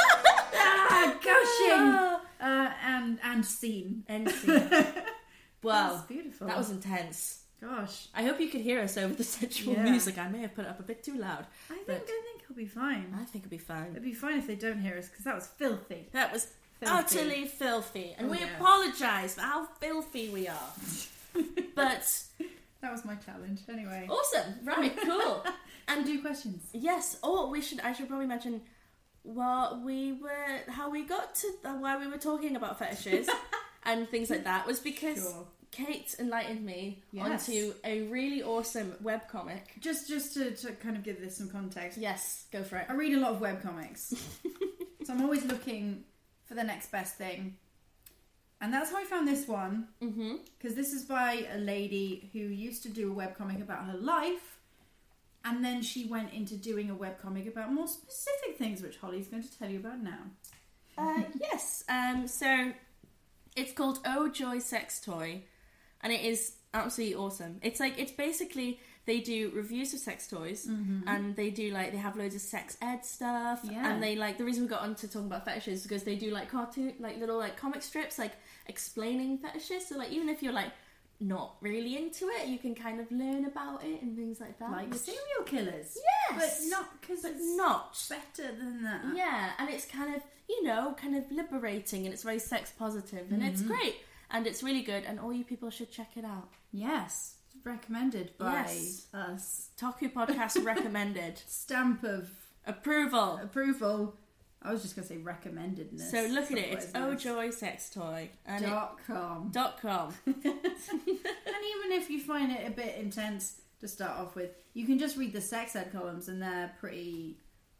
Gushing. And scene. End scene. Wow, that's beautiful. That was intense. Gosh, I hope you could hear us over the sensual music. I may have put it up a bit too loud. I think it'll be fine. I think it'll be fine. It'll be fine if they don't hear us, because that was filthy. That was utterly filthy. And we yes. apologise for how filthy we are. But that was my challenge. Anyway. Awesome. Right, cool. And do questions. Yes. Oh, I should probably mention how we got to why we were talking about fetishes and things like that was because Kate enlightened me onto a really awesome webcomic. Just to kind of give this some context. Yes, go for it. I read a lot of webcomics. So I'm always looking for the next best thing. And that's how I found this one. Because this is by a lady who used to do a webcomic about her life. And then she went into doing a webcomic about more specific things, which Holly's going to tell you about now. Yes. So it's called Oh Joy Sex Toy. And it is absolutely awesome. It's basically, they do reviews of sex toys, and they have loads of sex ed stuff, and the reason we got on to talking about fetishes is because they do little comic strips, explaining fetishes, so even if you're not really into it, you can kind of learn about it and things like that. Serial killers. Yes! But not because it's not better than that. Yeah, and it's kind of, kind of liberating, and it's very sex positive, and it's great. And it's really good, and all you people should check it out. Yes, recommended by us. Taku Podcast recommended. Stamp of approval. I was just going to say recommendedness. So look at it. It's ohjoysextoy. .com. And even if you find it a bit intense to start off with, you can just read the sex ed columns, and they're pretty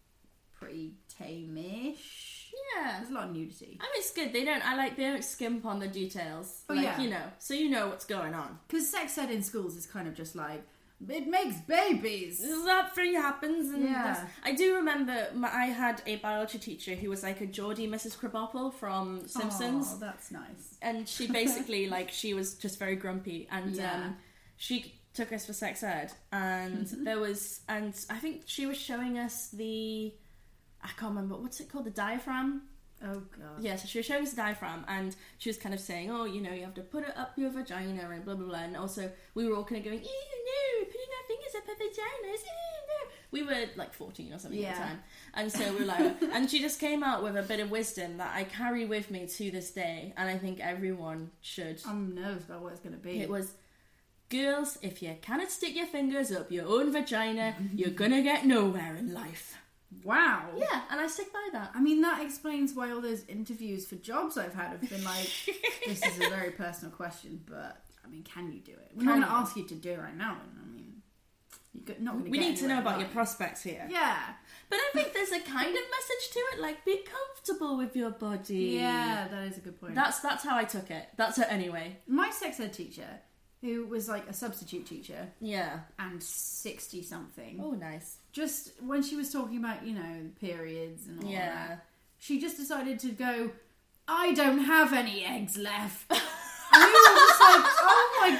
tame-ish. Yeah, there's a lot of nudity. I mean, it's good. They don't skimp on the details. Oh, so you know what's going on. Because sex ed in schools is kind of just it makes babies. That thing happens. And I do remember I had a biology teacher who was a Geordie Mrs. Krabappel from Simpsons. Oh, that's nice. And she basically she was just very grumpy, and she took us for sex ed, and I think she was showing us I can't remember, what's it called? The diaphragm? Oh, God. Yeah, so she was showing us the diaphragm, and she was kind of saying, you have to put it up your vagina, and blah, blah, blah. And also, we were all kind of going, no, putting our fingers up her vaginas, no. We were 14 or something at the time. And so we were and she just came out with a bit of wisdom that I carry with me to this day, and I think everyone should. I'm nervous about what it's going to be. It was, girls, if you cannot stick your fingers up your own vagina, you're gonna get nowhere in life. Wow. Yeah, and I stick by that. I mean, that explains why all those interviews for jobs I've had have been this is a very personal question, but, I mean, can you do it? We're not going to ask you to do it right now. I mean, you're not going to We need to know about your prospects here. Yeah. But I think there's a kind of message to it, be comfortable with your body. Yeah, that is a good point. That's how I took it. That's it anyway. My sex ed teacher, who was a substitute teacher. Yeah. And 60-something. Oh, nice. Just when she was talking about, periods and all that, she just decided to go, I don't have any eggs left. And we were just oh my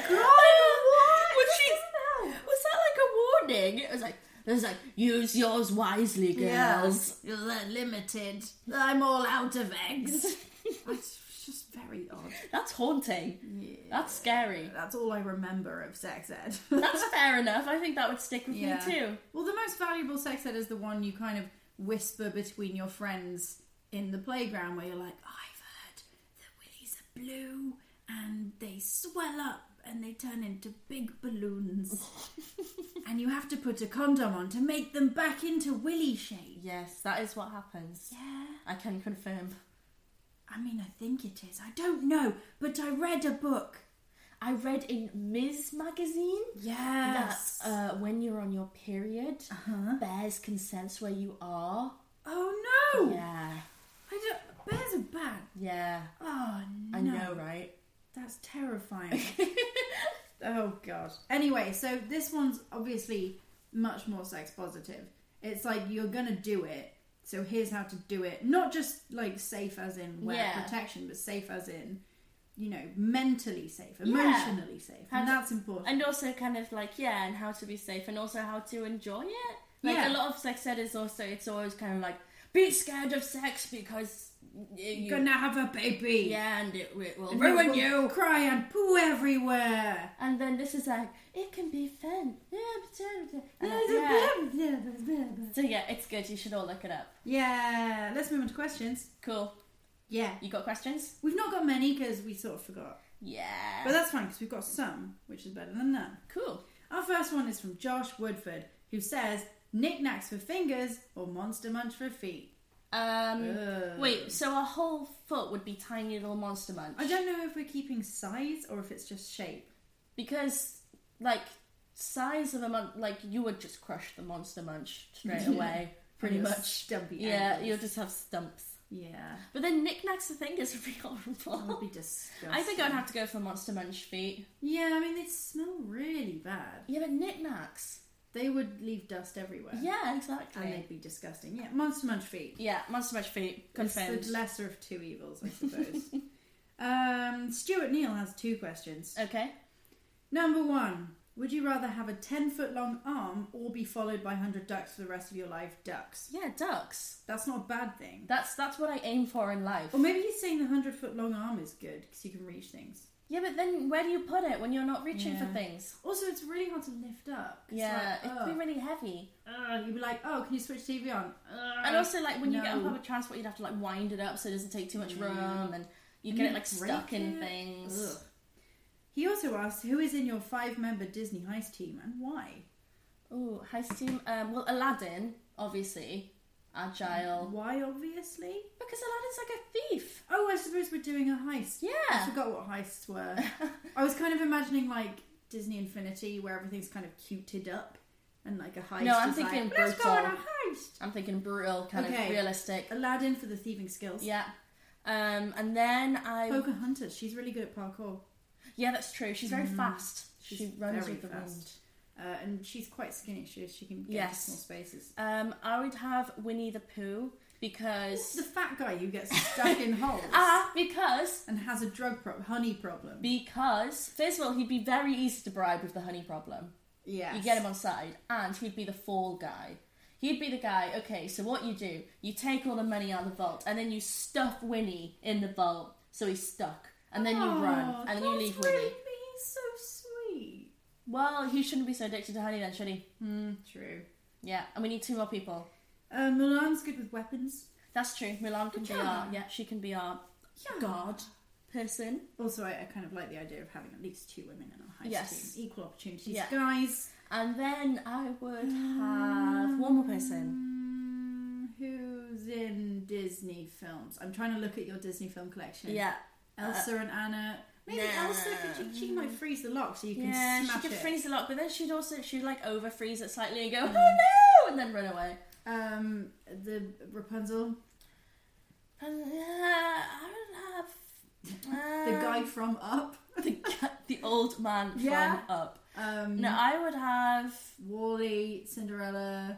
God. Was that a warning? It was use yours wisely, girls. Yeah. You're limited. I'm all out of eggs. It's just very odd. That's haunting. Yeah. That's scary. That's all I remember of sex ed. That's fair enough. I think that would stick with me too. Well, the most valuable sex ed is the one you kind of whisper between your friends in the playground, where you're like, I've heard that willies are blue and they swell up and they turn into big balloons. And you have to put a condom on to make them back into willy shape. Yes, that is what happens. Yeah. I can confirm. I mean, I think it is. I don't know, but I read a book. I read in Ms. magazine yes. that when you're on your period, bears can sense where you are. Oh no! Yeah. Bears are bad. Yeah. Oh no. I know, right? That's terrifying. Oh god. Anyway, so this one's obviously much more sex positive. It's you're gonna do it. So here's how to do it. Not just safe as in protection, but safe as in, mentally safe, emotionally safe. And that's important. And also kind of and how to be safe, and also how to enjoy it. A lot of sex ed is also, it's always kind of be scared of sex because you're gonna have a baby. Yeah, and it will ruin you. Cry and poo everywhere. And then this is it can be fun. So yeah, it's good. You should all look it up. Yeah, let's move on to questions. Cool. Yeah. You got questions? We've not got many because we sort of forgot. Yeah. But that's fine because we've got some, which is better than none. Cool. Our first one is from Josh Woodford, who says, knickknacks for fingers or Monster Munch for feet. Wait, so a whole foot would be tiny little Monster Munch? I don't know if we're keeping size or if it's just shape. Because, like, size of a like, you would just crush the Monster Munch straight away, pretty much. Stumpy Yeah, ankles. you'll just have stumps. Yeah. But then knickknacks for fingers would be horrible. That would be disgusting. I think I'd have to go for Monster Munch feet. Yeah, I mean, they smell really bad. Yeah, but knickknacks. They would leave dust everywhere. Yeah, exactly. And they'd be disgusting. Yeah, Monster Munch feet. Yeah, Monster Munch feet. Confirmed. It's the lesser of two evils, I suppose. Stuart Neal has 2 questions. Okay. Number 1. Would you rather have a 10-foot long arm or be followed by 100 ducks for the rest of your life? Ducks. Yeah, ducks. That's not a bad thing. That's what I aim for in life. Or maybe he's saying the 100-foot long arm is good because you can reach things. Yeah, but then where do you put it when you're not reaching for things? Also, it's really hard to lift up. Yeah, it'd be really heavy. You'd be like, oh, can you switch TV on? And also, like, when you get on no. public transport, you'd have to, like, wind it up so it doesn't take too much room, and you get it, like, stuck in things. Ugh. He also asked, who is in your 5-member Disney heist team and why? Ooh, heist team. Well, Aladdin, obviously. Agile. Why, obviously? Because Aladdin's like a thief. Oh, I suppose we're doing a heist. Yeah. I forgot what heists were. I was kind of imagining, like, Disney Infinity, where everything's kind of cuted up. And, like, a heist No, I'm is thinking like, let's go brutal. on a heist! I'm thinking brutal, kind of realistic. Aladdin for the thieving skills. Yeah. And then Pocahontas, she's really good at parkour. Yeah, that's true. She's very fast. She runs very with the fast. And she's quite skinny. She can get Yes. into small spaces. I would have Winnie the Pooh because The fat guy who gets stuck in holes. because And has a honey problem. because first of all, he'd be very easy to bribe with the honey problem. Yes. You get him on side, and he'd be the fall guy. He'd be the guy, okay, so what you do, you take all the money out of the vault, and then you stuff Winnie in the vault, so he's stuck. And then you run, and then you leave Winnie. He's so sweet. Well, he shouldn't be so addicted to honey then, should he? True. Yeah, and we need 2 more people. Mulan's good with weapons. That's true. Mulan can be our... Yeah, she can be our god person. Also, I kind of like the idea of having at least 2 women in our heist Yes. team. Equal opportunities, Yeah. guys. And then I would have one more person. Who's in Disney films? I'm trying to look at your Disney film collection. Yeah. Elsa and Anna. Maybe nah. Elsa, she might freeze the lock so you can Yeah, smash she could it. freeze a lot, but then she'd like over freeze it slightly and go, oh no, and then run away. The Rapunzel. I would have The guy from Up. the old man Yeah. from Up. No, I would have Wall-E, Cinderella.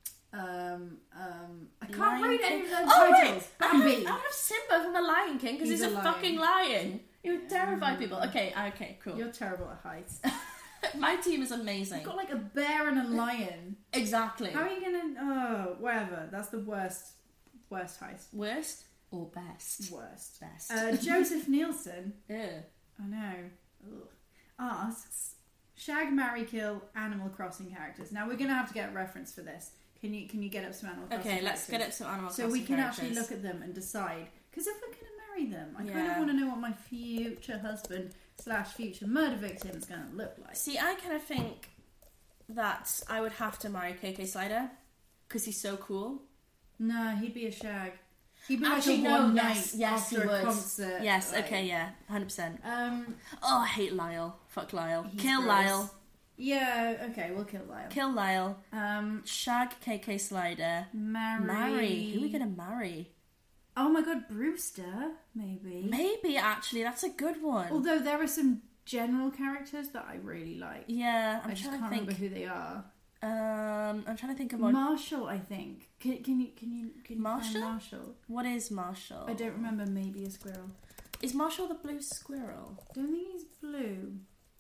I can't Lion read King. any of those Oh wait, titles. Bambi. I would have Simba from The Lion King because He's he's a a lion. fucking lion. He would terrify people. Okay, cool. You're terrible at heights. My team is amazing. You've got like a bear and a lion. Exactly. How are you gonna? Oh, whatever. That's the worst heist. Worst or best? Worst. Best. Joseph Nielsen. Ew. I know. Ugh. Asks, shag, marry, kill Animal Crossing characters. Now we're gonna have to get a reference for this. Can you get up some Animal Crossing? Okay, let's characters? get up some Animal So Crossing we can characters. actually look at them and decide. Because if we're gonna marry them, I kind Yeah. of want to know what my future husband / future murder victim is gonna look like. See, I kind of think that I would have to marry KK Slider because he's so cool. No, he'd be a shag. He'd be Actually, like a no, one night yes, he after a would. concert. Yes, like, okay, yeah, 100%. Um, Oh, I hate Lyle. Fuck Lyle. he's Kill gross. Lyle. Yeah, okay, we'll kill Lyle. Kill Lyle. Shag, Shag KK Slider. marry. Marry. Who are we going to marry? Oh my god, Brewster, maybe. Maybe, actually, that's a good one. Although there are some general characters that I really like. Yeah, I just can't remember who they are. I'm trying to think of one. Marshall, I think. Can you Marshall? find Marshall? What is Marshall? I don't remember. Maybe a squirrel. Is Marshall the blue squirrel? Don't think he's blue.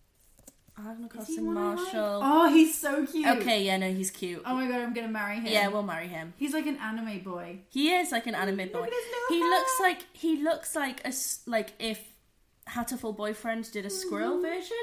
Animal Is he Crossing one I like? Marshall. Oh, he's so cute. Okay, yeah, no, he's cute. Oh my god, I'm gonna marry him. Yeah, we'll marry him. He's like an anime boy. He is like an anime boy. at his little He hair. looks like if Hatterful Boyfriend did a squirrel version.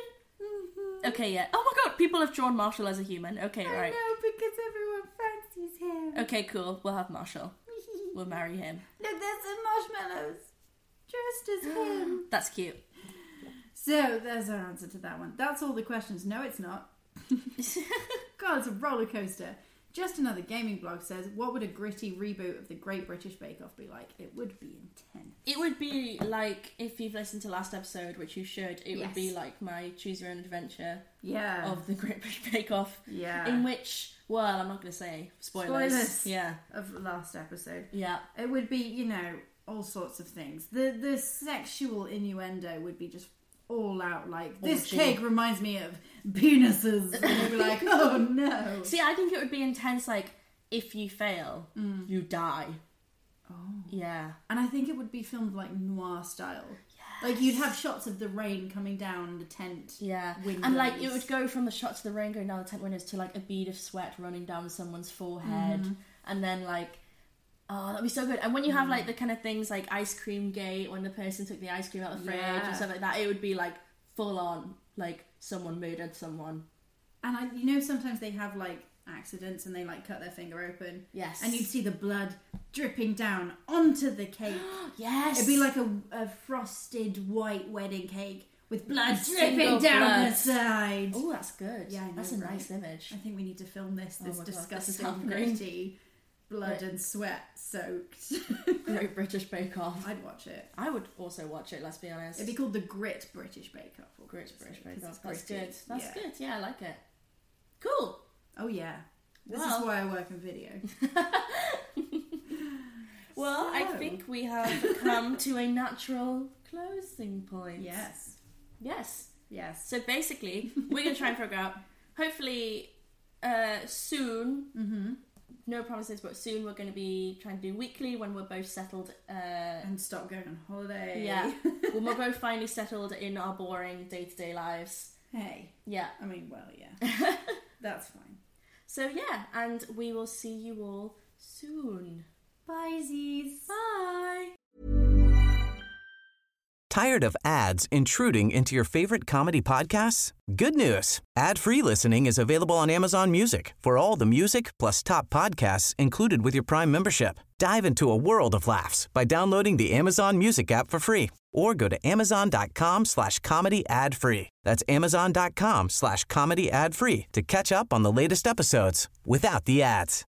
Okay, yeah. Oh my god, people have drawn Marshall as a human. Okay, I right. know, because everyone fancies him. Okay, cool. We'll have Marshall. We'll marry him. Look, there's some marshmallows. Just as him. That's cute. So there's our answer to that one. That's all the questions. No, it's not. God, it's a roller coaster. Just Another Gaming Blog says, what would a gritty reboot of the Great British Bake Off be like? It would be intense. It would be like, if you've listened to last episode, which you should, it would be like my Choose Your Own Adventure of the Great British Bake Off. Yeah. In which, well, I'm not going to say spoilers. Yeah. Of last episode. Yeah. It would be, you know, all sorts of things. The sexual innuendo would be just all out, like, this cake reminds me of penises. And you'd be like, oh no. See, I think it would be intense, like, if you fail, you die. Oh. Yeah. And I think it would be filmed like noir style. Yes. Like, you'd have shots of the rain coming down the tent windows. And, like, it would go from the shots of the rain going down the tent windows to, like, a bead of sweat running down someone's forehead. And then, like, oh, that'd be so good. And when you have, like, the kind of things like Ice Cream Gate, when the person took the ice cream out of the fridge and stuff like that, it would be, like, full on, like, someone murdered someone. And, you know, sometimes they have, like, accidents and they, like, cut their finger open. Yes. And you'd see the blood dripping down onto the cake. Yes. It'd be like a frosted white wedding cake with blood dripping down the side. Oh, that's good. Yeah, I know, that's a nice image. I think we need to film this disgusting, God, gritty, blood and sweat soaked Great British Bake Off. I'd watch it. I would also watch it, let's be honest. It'd be called the Grit British Bake Off. Grit British Bake Off. That's gritty. good. That's good. Yeah, I like it. Cool. Oh yeah. This is why I work in video. Well, I think we have come to a natural closing point. Yes. So basically, we're going to try and figure out, hopefully soon, no promises, but soon we're going to be trying to do weekly when we're both settled. And stop going on holiday. Yeah. When we're both finally settled in our boring day-to-day lives. Hey. Yeah. I mean, well, yeah. That's fine. So yeah, and we will see you all soon. Bye-sies. Bye. Tired of ads intruding into your favorite comedy podcasts? Good news. Ad-free listening is available on Amazon Music for all the music plus top podcasts included with your Prime membership. Dive into a world of laughs by downloading the Amazon Music app for free or go to amazon.com/comedy ad-free. That's amazon.com/comedy ad-free to catch up on the latest episodes without the ads.